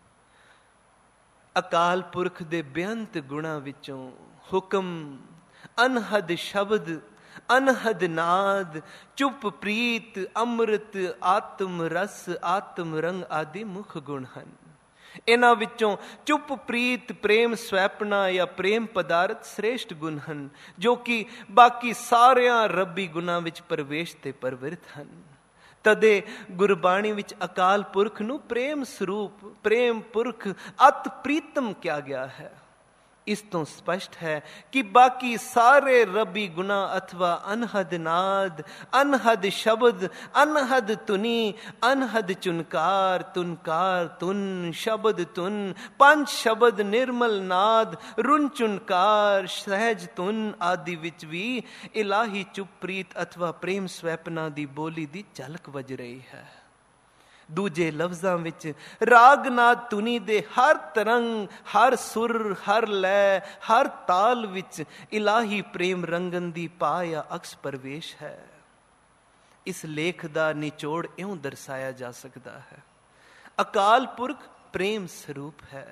ਅਕਾਲ ਪੁਰਖ ਦੇ ਬੇਅੰਤ ਗੁਣਾਂ ਵਿੱਚੋਂ ਹੁਕਮ, ਅਨਹਦ ਸ਼ਬਦ, ਅਨਹਦ ਨਾਦ, ਚੁੱਪ ਪ੍ਰੀਤ, ਅੰਮ੍ਰਿਤ, ਆਤਮ ਰਸ, ਆਤਮ ਰੰਗ ਆਦਿ ਮੁੱਖ ਗੁਣ ਹਨ। ਇਹਨਾਂ ਵਿੱਚੋਂ ਚੁੱਪ ਪ੍ਰੀਤ ਪ੍ਰੇਮ ਸਵੈਪਨਾ ਜਾਂ ਪ੍ਰੇਮ ਪਦਾਰਥ ਸ੍ਰੇਸ਼ਟ ਗੁਣ ਹਨ, ਜੋ ਕਿ ਬਾਕੀ ਸਾਰਿਆਂ ਰੱਬੀ ਗੁਣਾਂ ਵਿੱਚ ਪ੍ਰਵੇਸ਼ ਤੇ ਪਰਵਿਰਤ ਹਨ। ਤਦੇ ਗੁਰਬਾਣੀ ਵਿੱਚ ਅਕਾਲ ਪੁਰਖ ਨੂੰ ਪ੍ਰੇਮ ਸਰੂਪ, ਪ੍ਰੇਮ ਪੁਰਖ, ਅਤ ਪ੍ਰੀਤਮ ਕਿਹਾ ਗਿਆ ਹੈ। ਇਸ ਤੋਂ ਸਪਸ਼ਟ ਹੈ ਕਿ ਬਾਕੀ ਸਾਰੇ ਰੱਬੀ ਗੁਣਾ ਅਥਵਾ ਅਨਹਦ ਨਾਦ, ਅਨਹਦ ਸ਼ਬਦ, ਅਨਹਦ ਧੁਨੀ, ਅਨਹਦ ਚੁਨਕਾਰ, ਤੁਨਕਾਰ ਧੁਨ, ਸ਼ਬਦ ਧੁਨ, 5 ਸ਼ਬਦ, ਨਿਰਮਲ ਨਾਦ, ਰੁਨ ਚੁਨਕਾਰ, ਸਹਿਜ ਧੁਨ ਆਦਿ ਵਿੱਚ ਵੀ ਇਲਾਹੀ ਚੁੱਪ ਪ੍ਰੀਤ ਅਥਵਾ ਪ੍ਰੇਮ ਸਵੈਪਨਾ ਦੀ ਬੋਲੀ ਦੀ ਝਲਕ ਵੱਜ ਰਹੀ ਹੈ। ਦੂਜੇ ਲਫ਼ਜ਼ਾਂ ਵਿੱਚ ਰਾਗ ਨਾਦ ਧੁਨੀ ਦੇ ਹਰ ਤਰੰਗ, ਹਰ ਸੁਰ, ਹਰ ਲੈ, ਹਰ ਤਾਲ ਵਿੱਚ ਇਲਾਹੀ ਪ੍ਰੇਮ ਰੰਗਨ ਦੀ ਪਾ ਜਾਂ ਅਕਸ ਪ੍ਰਵੇਸ਼ ਹੈ। ਇਸ ਲੇਖ ਦਾ ਨਿਚੋੜ ਇਉਂ ਦਰਸਾਇਆ ਜਾ ਸਕਦਾ ਹੈ: ਅਕਾਲ ਪੁਰਖ ਪ੍ਰੇਮ ਸਰੂਪ ਹੈ।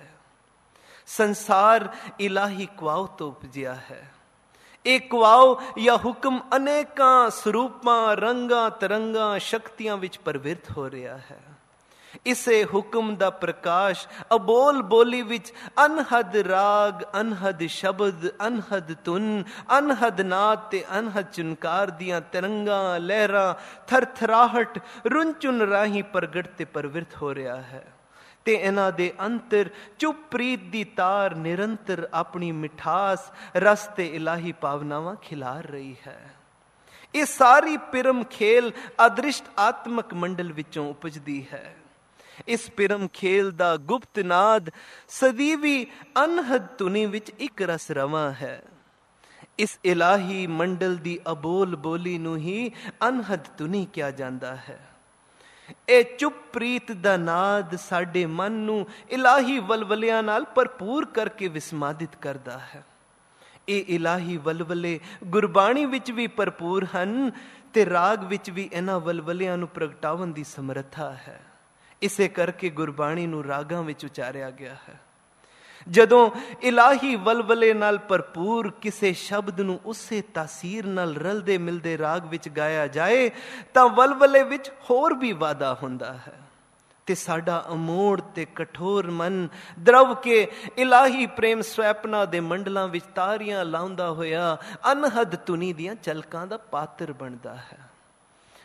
ਸੰਸਾਰ ਇਲਾਹੀ ਕੁਆਉ ਤੋਂ ਉਪਜਿਆ ਹੈ। ਇਹ ਕੁਆਉ ਜਾਂ ਹੁਕਮ ਅਨੇਕਾਂ ਸਰੂਪਾਂ, ਰੰਗਾਂ, ਤਰੰਗਾਂ, ਸ਼ਕਤੀਆਂ ਵਿੱਚ ਪ੍ਰਵਿਰਤ ਹੋ ਰਿਹਾ ਹੈ। ਇਸੇ ਹੁਕਮ ਦਾ ਪ੍ਰਕਾਸ਼ ਅਬੋਲ ਬੋਲੀ ਵਿੱਚ ਅਨਹਦ ਰਾਗ, ਅਨਹਦ ਸ਼ਬਦ, ਅਨਹਦ ਧੁਨ, ਅਨਹਦ ਨਾਦ ਤੇ ਅਨਹਦ ਚੁਨਕਾਰ ਦੀਆਂ ਤਰੰਗਾਂ, ਲਹਿਰਾਂ, ਥਰਥਰਾਹਟ, ਰੁੰਚੁਨ ਰਾਹੀਂ ਪ੍ਰਗਟ ਤੇ ਪ੍ਰਵਿਰਤ ਹੋ ਰਿਹਾ ਹੈ। ਤੇ ਇਹਨਾਂ ਦੇ ਅੰਤਰ ਚੁੱਪ ਪ੍ਰੀਤ ਦੀ ਤਾਰ ਨਿਰੰਤਰ ਆਪਣੀ ਮਿਠਾਸ, ਰਸ ਤੇ ਇਲਾਹੀ ਭਾਵਨਾਵਾਂ ਖਿਲਾਰ ਰਹੀ ਹੈ। ਇਹ ਸਾਰੀ ਪਿਰਮ ਖੇਲ ਅਦ੍ਰਿਸ਼ਟ ਆਤਮਕ ਮੰਡਲ ਵਿੱਚੋਂ ਉਪਜਦੀ ਹੈ। ਇਸ ਪਿਰਮ ਖੇਲ ਦਾ ਗੁਪਤ ਨਾਦ ਸਦੀਵੀ ਅਨਹਦ ਧੁਨੀ ਵਿੱਚ ਇੱਕ ਰਸ ਰਵਾਂ ਹੈ। ਇਸ ਇਲਾਹੀ ਮੰਡਲ ਦੀ ਅਬੋਲ ਬੋਲੀ ਨੂੰ ਹੀ ਅਨਹਦ ਧੁਨੀ ਕਿਹਾ ਜਾਂਦਾ ਹੈ। ਇਹ ਚੁੱਪ ਪ੍ਰੀਤ ਦਾ ਨਾਦ ਸਾਡੇ ਮਨ ਨੂੰ ਇਲਾਹੀ ਵਲਵਲਿਆਂ ਨਾਲ ਭਰਪੂਰ ਕਰਕੇ ਵਿਸਮਾਦਿਤ ਕਰਦਾ ਹੈ। ਇਹ ਇਲਾਹੀ ਵਲਵਲੇ ਗੁਰਬਾਣੀ ਵਿੱਚ ਵੀ ਭਰਪੂਰ ਹਨ ਤੇ ਰਾਗ ਵਿੱਚ ਵੀ ਇਹਨਾਂ ਵਲਵਲਿਆਂ ਨੂੰ ਪ੍ਰਗਟਾਉਣ ਦੀ ਸਮਰੱਥਾ ਹੈ। ਇਸੇ ਕਰਕੇ ਗੁਰਬਾਣੀ ਨੂੰ ਰਾਗਾਂ ਵਿੱਚ ਉਚਾਰਿਆ ਗਿਆ ਹੈ। ਜਦੋਂ ਇਲਾਹੀ ਵਲਵਲੇ ਨਾਲ ਭਰਪੂਰ ਕਿਸੇ ਸ਼ਬਦ ਨੂੰ ਉਸੇ ਤਾਸੀਰ ਨਾਲ ਰਲਦੇ ਮਿਲਦੇ ਰਾਗ ਵਿੱਚ ਗਾਇਆ ਜਾਏ ਤਾਂ ਵਲਵਲੇ ਵਿੱਚ ਹੋਰ ਵੀ ਵਾਧਾ ਹੁੰਦਾ ਹੈ ਤੇ ਸਾਡਾ ਅਮੋੜ ਤੇ ਕਠੋਰ ਮਨ ਦਰਵ ਕੇ ਇਲਾਹੀ ਪ੍ਰੇਮ ਸਵੈਪਨਾ ਦੇ ਮੰਡਲਾਂ ਵਿੱਚ ਤਾਰੀਆਂ ਲਾਉਂਦਾ ਹੋਇਆ ਅਨਹਦ ਧੁਨੀ ਦੀਆਂ ਝਲਕਾਂ ਦਾ ਪਾਤਰ ਬਣਦਾ ਹੈ।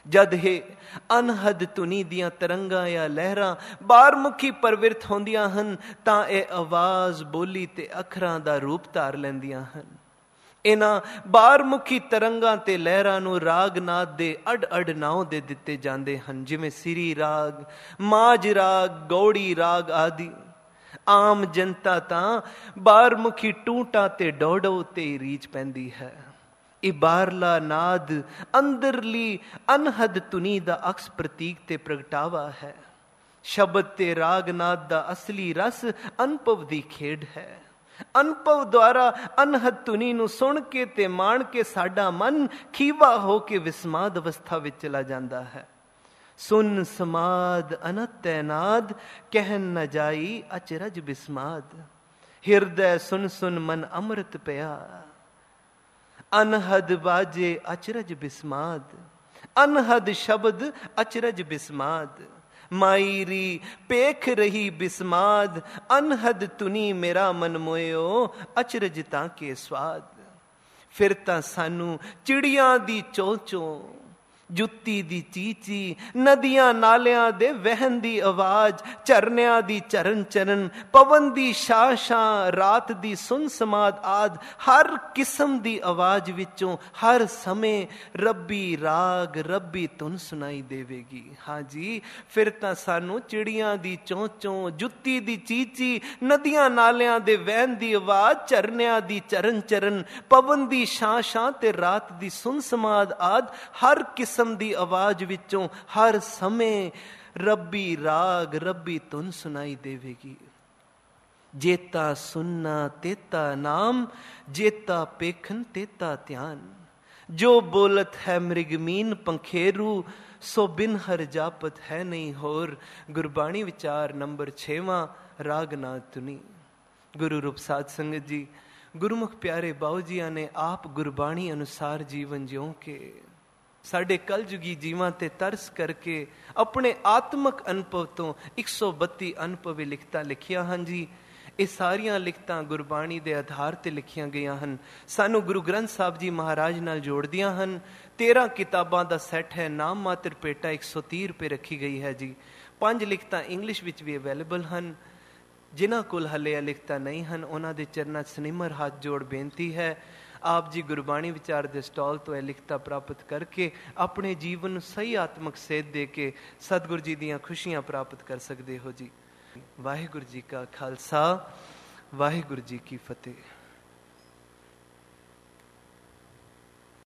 जद हे अनहद धुनी दियां तरंगां या लहरां बारमुखी प्रवृत्त होंदियां हन तां ਇਹ आवाज़ बोली ते अखरां दा रूप धार लैंदियां हन। इन्हां बारमुखी तरंगां ते लहरां नूं रागनाद दे अड-अड नाम दे दिते जांदे हन, जिवें सिरी राग, माज राग, गौड़ी राग आदि। आम जनता तां बारमुखी टूटां ते डोडो ते रीच पैंदी है। ਇਹ ਬਾਹਰਲਾ ਨਾਦ ਅੰਦਰਲੀ ਅਨਹਦ ਧੁਨੀ ਦਾ ਅਕਸ ਪ੍ਰਤੀਕ ਤੇ ਪ੍ਰਗਟਾਵਾ ਹੈ। ਸ਼ਬਦ ਤੇ ਰਾਗ ਨਾਦ ਦਾ ਅਸਲੀ ਰਸ ਅਨੁਭਵ ਦੀ ਖੇਡ ਹੈ। ਅਨੁਭਵ ਦੁਆਰਾ ਅਨਹਦ ਧੁਨੀ ਨੂੰ ਸੁਣ ਕੇ ਤੇ ਮਾਣ ਕੇ ਸਾਡਾ ਮਨ ਖੀਵਾ ਹੋ ਕੇ ਵਿਸਮਾਦ ਅਵਸਥਾ ਵਿੱਚ ਚਲਾ ਜਾਂਦਾ ਹੈ। ਸੁਨ ਸਮਾਦ ਅਨਤੈ ਨਾਦ ਕਹਿਨ ਨ ਜਾਈ ਅਚਰਜ ਬਿਸਮਾਦ। ਹਿਰਦੈ ਸੁਨ ਸੁਨ ਮਨ ਅੰਮ੍ਰਿਤ ਪਿਆ। अनहद बाजे अचरज बिस्माद। अनहद शब्द अचरज बिस्माद। माईरी पेख रही बिस्माद। अनहद तुनी मेरा मन मोयो अचरज ताके स्वाद। फिर तां सानू चिड़ियां दी चों चों, जुत्ती दी चीची, नदियां नालियां दे वहन दी आवाज, झरनियां दी चरण चरण, पवन दी शां शां, रात दी सुन समाद आद हर किस्म दी आवाज विचों हर समय रब्बी राग रब्बी धुन सुनाई देवेगी। हाँ जी, फिर तां सानू चिड़ियां दी चों चों, जुत्ती दी चीची, नदियां नालियां दे वहन दी आवाज, झरनियां दी चरण चरण, पवन दी शां शां ते रात दी सुन समाद आद हर किस्म ਦੀ ਆਵਾਜ਼ ਵਿੱਚੋਂ ਹਰ ਸਮੇਂ ਰੱਬੀ ਰਾਗ ਰੱਬੀ ਧੁਨ ਸੁਣਾਈ ਦੇਵੇਗੀ। ਜੇਤਾ ਸੁਨਣਾ ਤੇਤਾ ਨਾਮ, ਜੇਤਾ ਪੇਖਨ ਤੇਤਾ ਧਿਆਨ। ਜੋ ਬੋਲਤ ਹੈ ਮ੍ਰਿਗਮੀਨ ਪੰਖੇਰੂ, ਸੋ ਬਿਨ ਹਰ ਜਾਪਤ ਹੈ ਨਹੀਂ ਹੋਰ। ਗੁਰਬਾਣੀ ਵਿਚਾਰ ਨੰਬਰ 6ਵਾਂ, ਰਾਗ ਨਾਦ ਧੁਨੀ। ਗੁਰੂ ਰੂਪ ਸਾਧ ਸੰਗਤ ਜੀ, ਗੁਰਮੁਖ ਪਿਆਰੇ ਬਾਊ ਜੀਆਂ ਨੇ ਆਪ ਗੁਰਬਾਣੀ ਅਨੁਸਾਰ ਜੀਵਨ ਜਿਉਂ ਕੇ ਸਾਡੇ ਕਲਯੁਗੀ ਜੀਵਾਂ ਤੇ ਤਰਸ ਕਰਕੇ ਆਪਣੇ ਆਤਮਕ ਅਨੁਭਵ ਤੋਂ 132 ਅਨੁਭਵੀ ਲਿਖਤਾਂ ਲਿਖੀਆਂ ਹਨ ਜੀ। ਇਹ ਸਾਰੀਆਂ ਲਿਖਤਾਂ ਗੁਰਬਾਣੀ ਦੇ ਆਧਾਰ ਤੇ ਲਿਖੀਆਂ ਗਈਆਂ ਹਨ, ਸਾਨੂੰ ਗੁਰੂ ਗ੍ਰੰਥ ਸਾਹਿਬ ਜੀ ਮਹਾਰਾਜ ਨਾਲ ਜੋੜਦੀਆਂ ਹਨ। 13 ਕਿਤਾਬਾਂ ਦਾ ਸੈੱਟ ਹੈ, ਨਾਮ ਮਾਤਰ ਪੇਟਾ 130 ਰੁਪਏ ਰੱਖੀ ਗਈ ਹੈ ਜੀ। 5 ਲਿਖਤਾਂ ਇੰਗਲਿਸ਼ ਵਿੱਚ ਵੀ ਅਵੇਲੇਬਲ ਹਨ। ਜਿਨ੍ਹਾਂ ਕੋਲ ਹਲੇ ਇਹ ਲਿਖਤਾਂ ਨਹੀਂ ਹਨ, ਉਹਨਾਂ ਦੇ ਚਰਨਾਂ 'ਚ ਸਨਿਮਰ ਹੱਥ ਜੋੜ ਬੇਨਤੀ ਹੈ, ਆਪ ਜੀ ਗੁਰਬਾਣੀ ਵਿਚਾਰ ਦੇ ਸਟਾਲ ਤੋਂ ਇਹ ਲਿਖਤਾਂ ਪ੍ਰਾਪਤ ਕਰਕੇ ਆਪਣੇ ਜੀਵਨ ਨੂੰ ਸਹੀ ਆਤਮਕ ਸੇਧ ਦੇ ਕੇ ਸਤਿਗੁਰੂ ਜੀ ਦੀਆਂ ਖੁਸ਼ੀਆਂ ਪ੍ਰਾਪਤ ਕਰ ਸਕਦੇ ਹੋ ਜੀ। ਵਾਹਿਗੁਰੂ ਜੀ ਕਾ ਖਾਲਸਾ, ਵਾਹਿਗੁਰੂ ਜੀ ਕੀ ਫਤਿਹ।